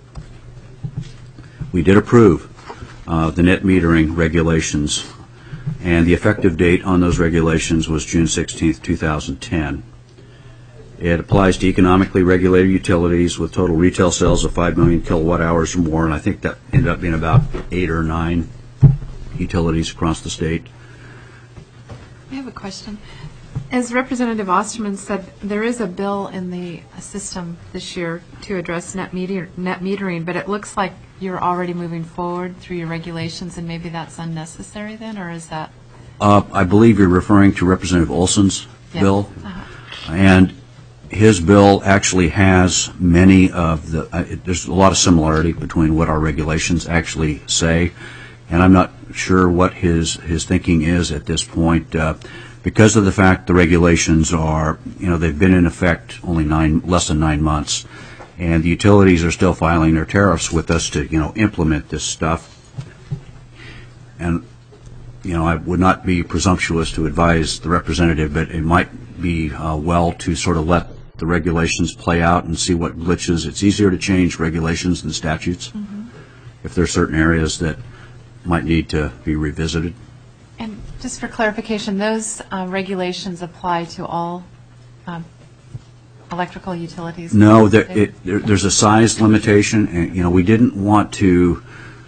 We did approve the net metering regulations, and the effective date on those regulations was June 16, 2010. It applies to economically regulated utilities with total retail sales of 5 million kilowatt hours or more, and I think that ended up being about 8 or 9 utilities across the state. I have a question. As Representative Osterman said, there is a bill in the system this year to address net metering, but it looks like you're already moving forward through your regulations, and maybe that's unnecessary then, or is that? I believe you're referring to Representative Olson's Yes. bill. Uh-huh. And his bill actually has many of the, there's a lot of similarity between what our regulations actually say, and I'm not sure what his thinking is at this point. Because of the fact the regulations are, they've been in effect only less than 9 months, and the utilities are still filing their tariffs with us to, implement this stuff. And, I would not be presumptuous to advise the representative, but it might be well to sort of let the regulations play out and see what glitches. It's easier to change regulations than statutes if there are certain areas that might need to be revisited. And just for clarification, those regulations apply to all electrical utilities? No, there's a size limitation, and we didn't want to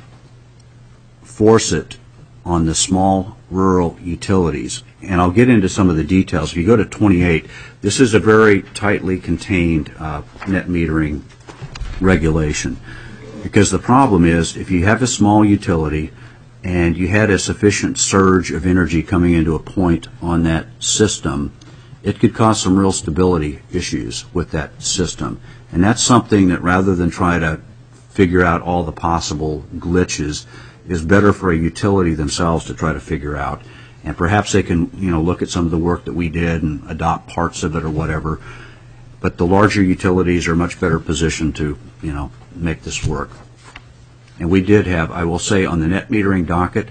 force it on the small rural utilities. And I'll get into some of the details. If you go to 28, this is a very tightly contained net metering regulation. Because the problem is, if you have a small utility and you had a sufficient surge of energy coming into a point on that system, it could cause some real stability issues with that system. And that's something that, rather than try to figure out all the possible glitches, is better for a utility themselves to try to figure out. And perhaps they can, look at some of the work that we did and adopt parts of it or whatever. But the larger utilities are much better positioned to, make this work. And we did have, I will say, on the net metering docket,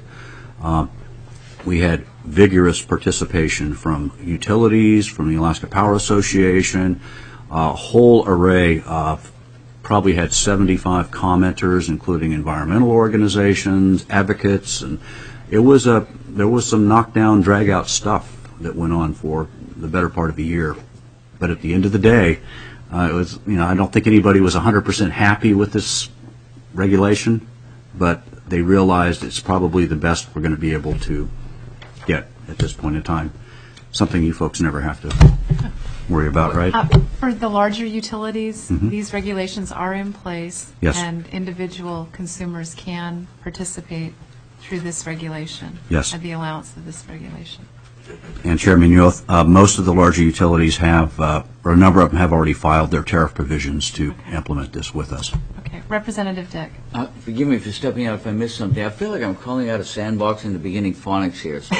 we had vigorous participation from utilities, from the Alaska Power Association, a whole array of, probably had 75 commenters, including environmental organizations, advocates, and there was some knockdown, drag-out stuff that went on for the better part of a year. But at the end of the day, it was, I don't think anybody was 100% happy with this regulation, but they realized it's probably the best we're going to be able to get at this point in time. Something you folks never have to worry about, right? For the larger utilities, these regulations are in place. Yes. And individual consumers can participate through this regulation. Yes. At the allowance of this regulation. And Chairman Youth, most of the larger utilities have, or a number of them have already filed their tariff provisions to implement this with us. Okay. Representative Dick. Forgive me for stepping out if I missed something. I feel like I'm calling out a sandbox in the beginning phonics here. So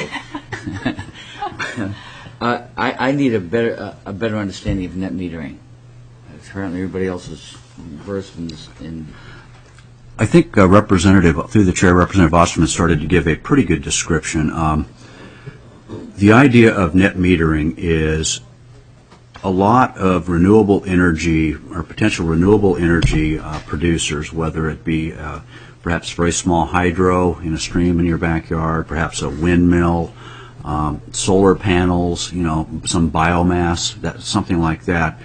I need a better understanding of net metering. Apparently everybody else is versed in I think through the chair, Representative Osterman started to give a pretty good description. The idea of net metering is a lot of renewable energy or potential renewable energy producers, whether it be perhaps very small hydro in a stream in your backyard, perhaps a windmill, solar panels, some biomass, something like that.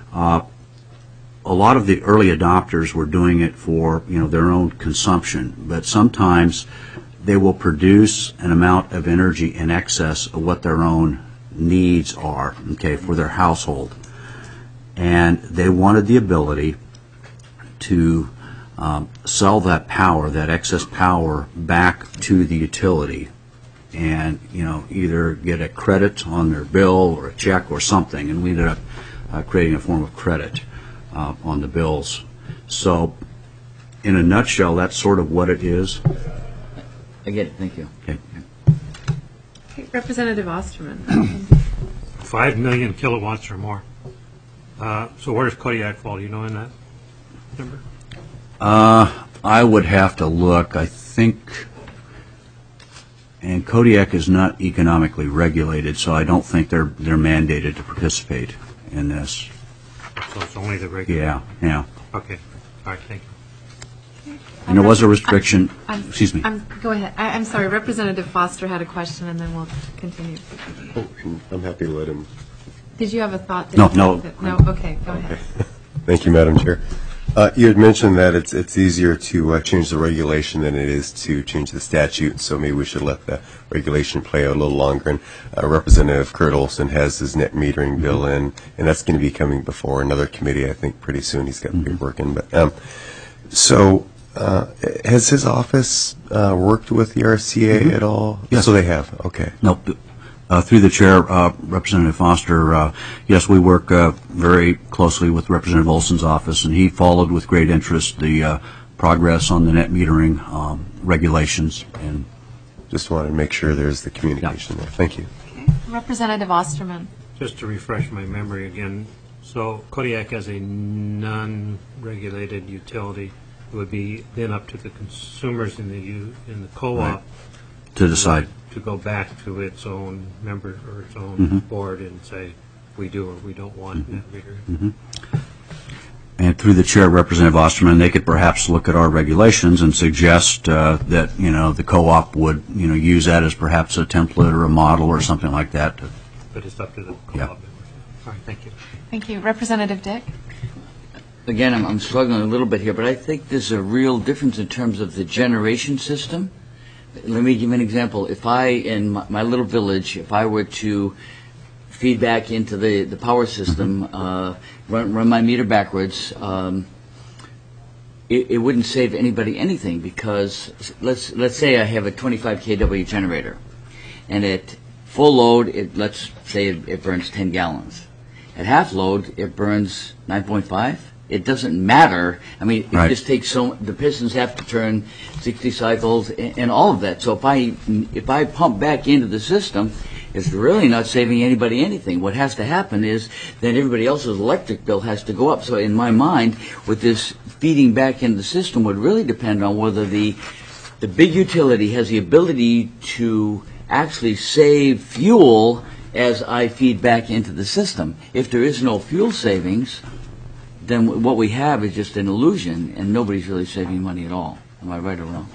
A lot of the early adopters were doing it for their own consumption, but sometimes they will produce an amount of energy in excess of what their own needs are, for their household. And they wanted the ability to sell that power, that excess power, back to the utility and, either get a credit on their bill or a check or something. And we ended up creating a form of credit on the bills. So, in a nutshell, that's sort of what it is. I get it. Thank you. Okay. Okay. Representative Osterman. 5 million kilowatts or more. So where does Kodiak fall? Do you know in that number? I would have to look. I think, and Kodiak is not economically regulated, so I don't think they're mandated to participate in this. So it's only the regular. Yeah. Okay. All right. Thank you. And there was a restriction. Excuse me. Go ahead. I'm sorry. Representative Foster had a question, and then we'll continue. Oh, I'm happy to let him. Did you have a thought? No. No. Okay. Go ahead. Thank you, Madam Chair. You had mentioned that it's easier to change the regulation than it is to change the statute, so maybe we should let the regulation play out a little longer. And Representative Kurt Olson has his net metering bill in, and that's going to be coming before another committee, I think, pretty soon. He's got paperwork in. But Has his office worked with the RCA at all? Yes. So they have. Okay. No, through the chair, Representative Foster, yes, we work very closely with Representative Olson's office, and he followed with great interest the progress on the net metering regulations. And Just wanted to make sure there's the communication there. Thank you. Representative Osterman. Just to refresh my memory again, so Kodiak as a non-regulated utility, it would be then up to the consumers in the co-op Right. To decide. to go back to its own member or its own board and say, we do or we don't want net metering. And through the chair, Representative Osterman, they could perhaps look at our regulations and suggest that, the co-op would, use that as perhaps a template or a model or something like that. But it's up to the co-op Yeah. members. All right, thank you. Thank you. Representative Dick. Again, I'm struggling a little bit here, but I think there's a real difference in terms of the generation system. Let me give you an example. If I, in my little village, if I were to feed back into the power system, run my meter backwards, it wouldn't save anybody anything, because let's say I have a 25 kW generator, and at full load, let's say it burns 10 gallons. At half load, it burns 9.5. It doesn't matter. I mean, it Right. just takes the pistons have to turn 60 cycles and all of that. So if I pump back into the system, it's really not saving anybody anything. What has to happen is then everybody else's electric bill has to go up. So in my mind, with this feeding back into the system would really depend on whether the big utility has the ability to actually save fuel as I feed back into the system. If there is no fuel savings, then what we have is just an illusion, and nobody's really saving money at all. Am I right or wrong?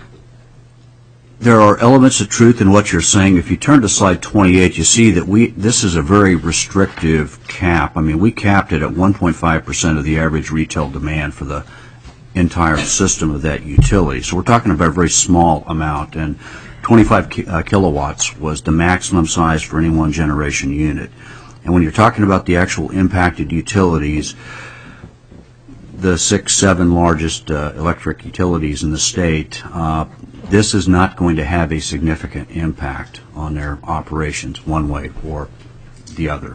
There are elements of truth in what you're saying. If you turn to slide 28, you see that this is a very restrictive cap. I mean, we capped it at 1.5% of the average retail demand for the entire system of that utility. So we're talking about a very small amount, and 25 kilowatts was the maximum size for any one generation unit. And when you're talking about the actual impacted utilities, the 6, 7 largest electric utilities in the state, this is not going to have a significant impact on their operations one way or the other.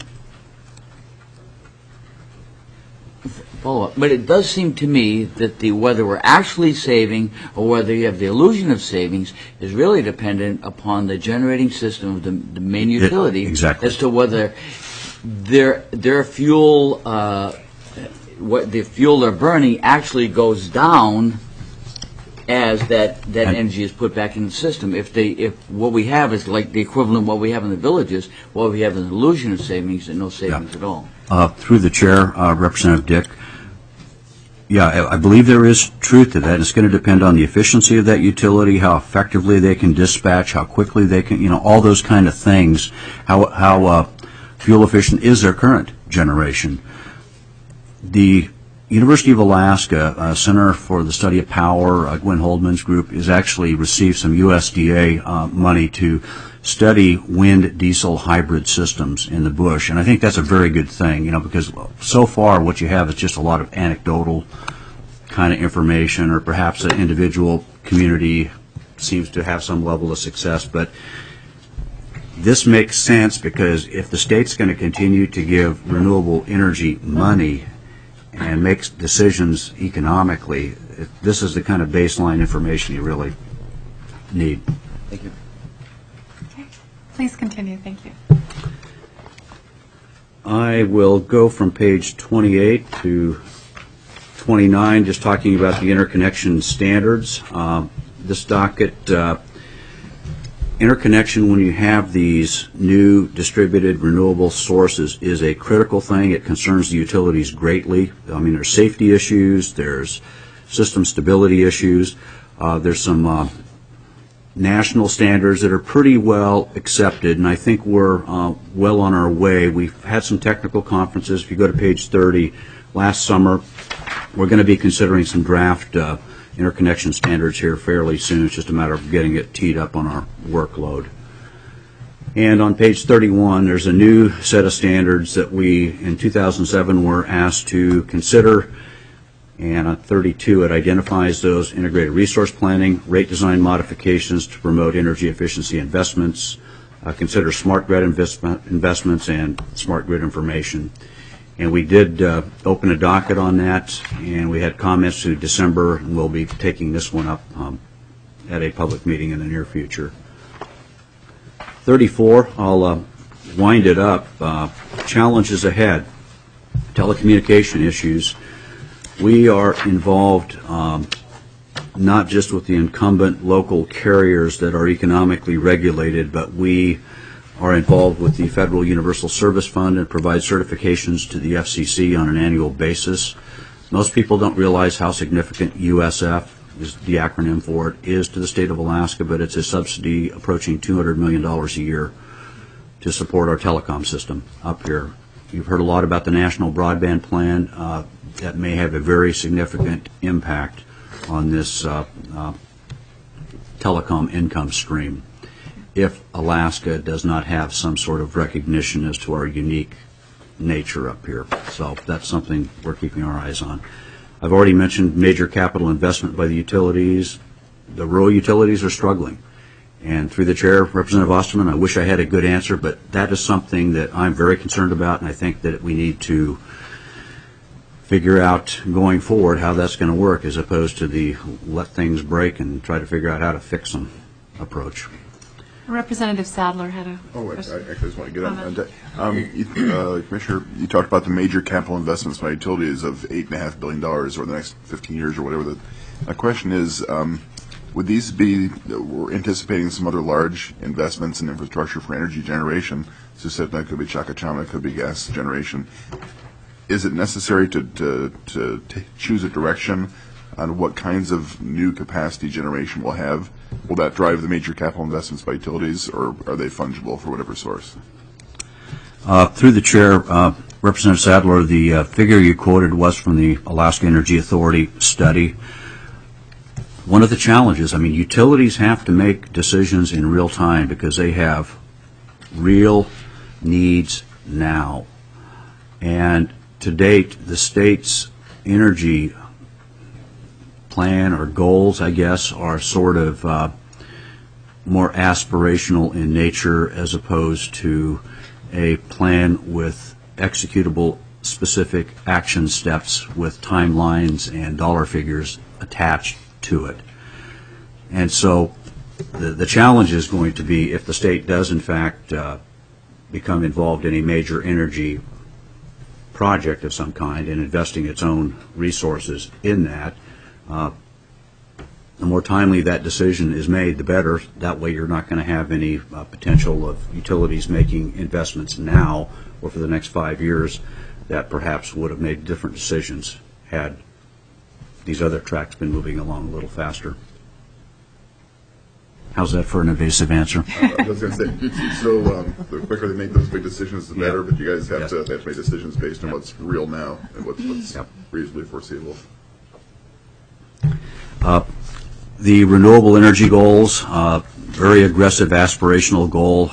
Follow-up. But it does seem to me that whether we're actually saving or whether you have the illusion of savings is really dependent upon the generating system of the main utility. Exactly. As to whether their fuel, what the fuel they're burning actually goes down as that energy is put back in the system. If what we have is like the equivalent of what we have in the villages, what we have is an illusion of savings and no savings at all. Through the chair, Representative Dick, I believe there is truth to that. It's going to depend on the efficiency of that utility, how effectively they can dispatch, how quickly they can, all those kind of things, how fuel efficient is their current generation. The University of Alaska Center for the Study of Power, Gwen Holdman's group, has actually received some USDA money to study wind diesel hybrid systems in the bush, and I think that's a very good thing, because so far what you have is just a lot of anecdotal kind of information, or perhaps an individual community seems to have some level of success, but this makes sense because if the state's going to continue to give renewable energy money and makes decisions economically, this is the kind of baseline information you really need. Thank you. Okay. Please continue. Thank you. I will go from page 28 to 29, just talking about the interconnection standards. This docket, interconnection, when you have these new distributed renewable sources, is a critical thing. It concerns the utilities greatly. I mean, there's safety issues, there's system stability issues, there's some national standards that are pretty well accepted, and I think we're well on our way. We've had some technical conferences. If you go to page 30, last summer, we're going to be considering some draft interconnection standards here fairly soon. It's just a matter of getting it teed up on our workload. And on page 31, there's a new set of standards that we, in 2007, were asked to consider And on 32, it identifies those integrated resource planning, rate design modifications to promote energy efficiency investments, consider smart grid investments, and smart grid information. And we did open a docket on that, and we had comments through December, and we'll be taking this one up at a public meeting in the near future. 34, I'll wind it up. Challenges ahead, telecommunication issues. We are involved not just with the incumbent local carriers that are economically regulated, but we are involved with the Federal Universal Service Fund and provide certifications to the FCC on an annual basis. Most people don't realize how significant USF, is the acronym for it, is to the state of Alaska, but it's a subsidy approaching $200 million a year to support our telecom system up here. You've heard a lot about the National Broadband Plan. That may have a very significant impact on this telecom income stream if Alaska does not have some sort of recognition as to our unique nature up here. So that's something we're keeping our eyes on. I've already mentioned major capital investment by the utilities. The rural utilities are struggling. And through the chair, Representative Osterman, I wish I had a good answer, but that is something that I'm very concerned about, and I think that we need to figure out going forward how that's going to work as opposed to the let things break and try to figure out how to fix them approach. Representative Sadler had a I question. actually just want to get on that. Commissioner, you talked about the major capital investments by utilities of $8.5 billion over the next 15 years or whatever. My question is, would these be, we're anticipating some other large investments in infrastructure for energy generation. Susitna could be Chakachama, could be gas generation. Is it necessary to choose a direction on what kinds of new capacity generation we'll have? Will that drive the major capital investments by utilities, or are they fungible for whatever source? Through the chair, Representative Sadler, the figure you quoted was from the Alaska Energy Authority study. One of the challenges, utilities have to make decisions in real time because they have real needs now. And to date, the state's energy plan or goals, I guess, are sort of more aspirational in nature as opposed to a plan with executable specific action steps with timelines and dollar figures attached to it. And so the challenge is going to be if the state does in fact become involved in a major energy project of some kind and investing its own resources in that, the more timely that decision is made, the better. That way you're not going to have any potential of utilities making investments now or for the next 5 years that perhaps would have made different decisions had these other tracks been moving along a little faster. How's that for an evasive answer? I was going to say, so the quicker they make those big decisions, the better, but you guys have to make decisions based on what's real now and what's reasonably foreseeable. The renewable energy goals, very aggressive aspirational goal.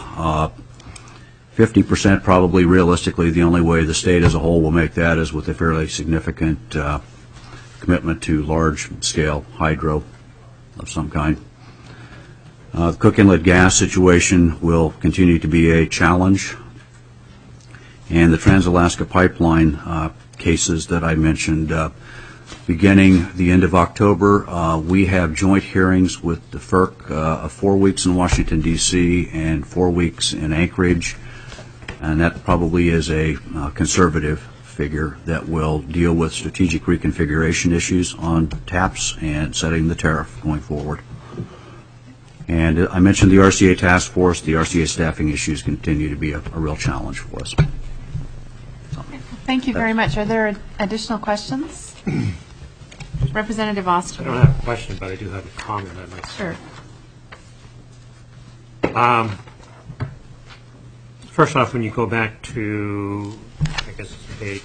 50% probably realistically the only way the state as a whole will make that is with a fairly significant commitment to large-scale hydro of some kind. The Cook Inlet gas situation will continue to be a challenge. And the Trans-Alaska Pipeline cases that I mentioned, beginning the end of October, we have joint hearings with the FERC, 4 weeks in Washington, D.C., and 4 weeks in Anchorage. And that probably is a conservative figure that will deal with strategic reconfiguration issues on TAPS and setting the tariff going forward. And I mentioned the RCA task force. The RCA staffing issues continue to be a real challenge for us. Thank you very much. Are there additional questions? Representative I Osterman. don't have a question, but I do have a comment I'd like to Sure. First off, when you go back to, I guess it's page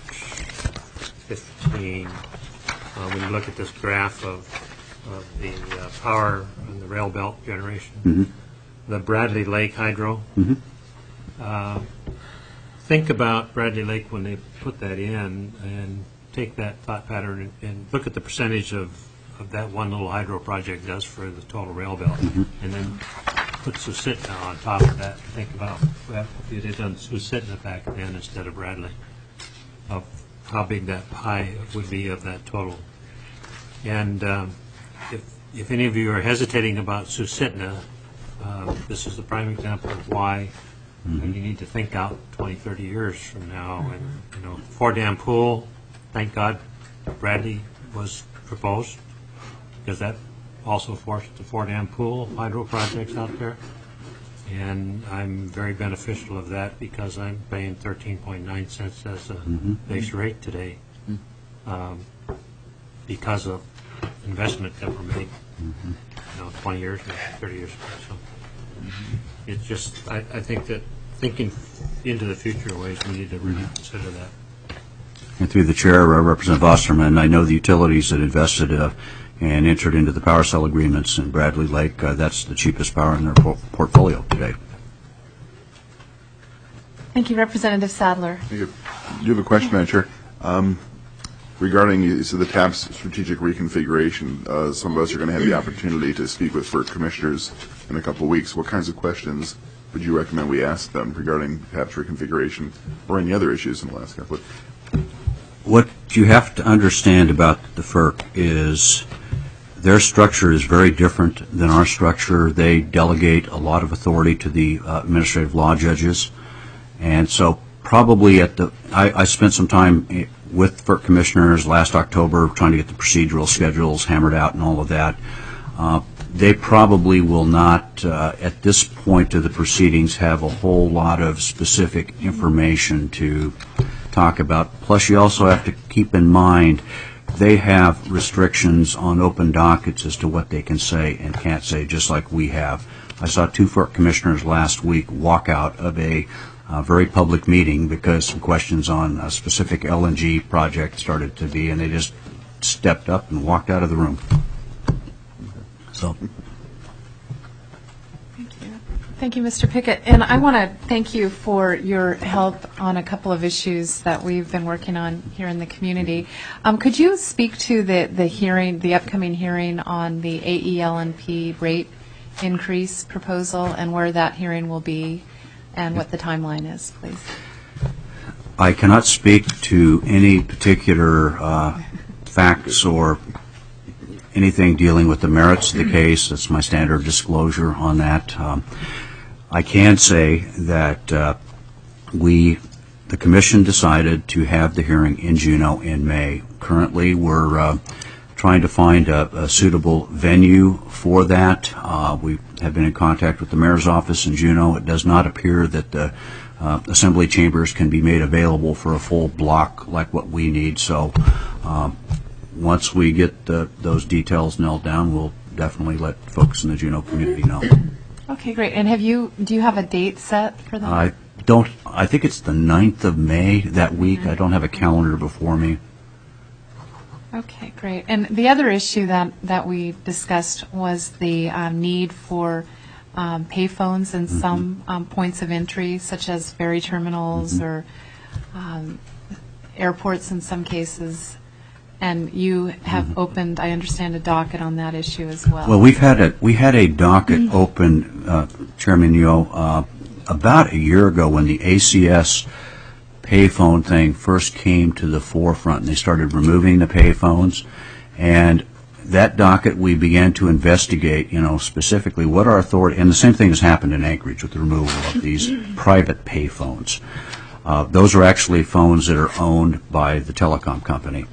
15, when you look at this graph of the power and the rail belt generation, the Bradley Lake Hydro, think about Bradley Lake when they put that in, and take that thought pattern and look at the percentage of that one little hydro project does for the total rail bill, and then put Susitna on top of that. Think about if you'd have done Susitna back then instead of Bradley, of how big that pie would be of that total. And if any of you are hesitating about Susitna, this is the prime example of why you need to think out 20, 30 years from now. And Fort Dam Pool, thank God Bradley was proposed, because that also forced the Fort Dam Pool hydro projects out there. And I'm very beneficial of that because I'm paying 13.9 cents as a base rate today because of investment that were made 20 years ago, 30 years ago. So it's just, I think that thinking into the future ways, we need to really consider that. And through the chair, Representative Osterman, I know the utilities that invested and entered into the power sale agreements in Bradley Lake, that's the cheapest power in their portfolio today. Thank you, Representative Sadler. You have a question, Madam Chair. Regarding the TAP's strategic reconfiguration, some of us are going to have the opportunity to speak with FERC commissioners in a couple of weeks. What kinds of questions would you recommend we ask them regarding TAP's reconfiguration or any other issues in Alaska? What you have to understand about the FERC is their structure is very different than our structure. They delegate a lot of authority to the administrative law judges. And so probably I spent some time with FERC commissioners last October trying to get the procedural schedules hammered out and all of that. They probably will not, at this point of the proceedings, have a whole lot of specific information to talk about. Plus, you also have to keep in mind they have restrictions on open dockets as to what they can say and can't say, just like we have. I saw 2 FERC commissioners last week walk out of a very public meeting because some questions on a specific LNG project started to be, and they just stepped up and walked out of the room. So. Thank you, Mr. Pickett. And I want to thank you for your help on a couple of issues that we've been working on here in the community. Could you speak to the hearing, the upcoming hearing on the AEL&P rate increase proposal and where that hearing will be and what the timeline is, please? I cannot speak to any particular facts or anything dealing with the merits of the case. That's my standard disclosure on that. I can say that the Commission decided to have the hearing in Juneau in May. Currently, we're trying to find a suitable venue for that. We have been in contact with the Mayor's office in Juneau. It does not appear that the assembly chambers can be made available for a full block like what we need. So once we get those details nailed down, we'll definitely let folks in the Juneau community know. Okay, great. And do you have a date set for that? I think it's the 9th of May that week. I don't have a calendar before me. Okay, great. And the other issue that we discussed was the need for payphones in some points of entry, such as ferry terminals or airports in some cases. And you have opened, I understand, a docket on that issue as well. Well, we had a docket open, Chairman Yo, about a year ago when the ACS payphone thing first came to the forefront, and they started removing the payphones. And that docket, we began to investigate, specifically what our authority, and the same thing has happened in Anchorage with the removal of these private payphones. Those are actually phones that are owned by the telecom company.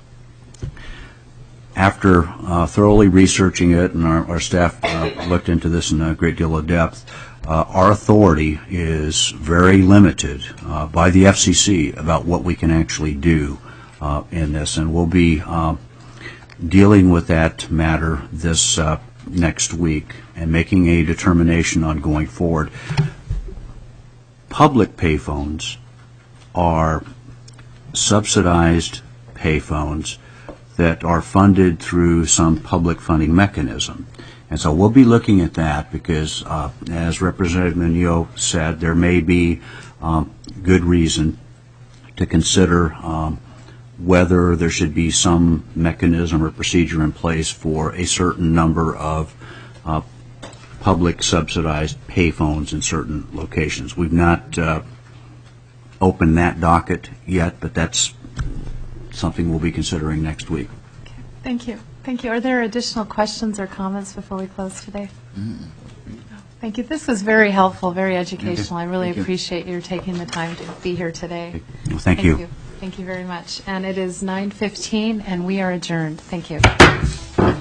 After thoroughly researching it, and our staff looked into this in a great deal of depth, our authority is very limited by the FCC about what we can actually do in this, and we'll be dealing with that matter this next week and making a determination on going forward. Public payphones are subsidized payphones that are funded through some public funding mechanism. And so we'll be looking at that because, as Representative Mignot said, there may be good reason to consider whether there should be some mechanism or procedure in place for a certain number of public subsidized payphones in certain locations. We've not opened that docket yet, but that's something we'll be considering next week. Okay. Thank you. Thank you. Are there additional questions or comments before we close today? No. Thank you. This was very helpful, very educational. I really Thank you. appreciate your taking the time to be here today. Well, thank you. Thank you very much. And it is 9:15, and we are adjourned. Thank you.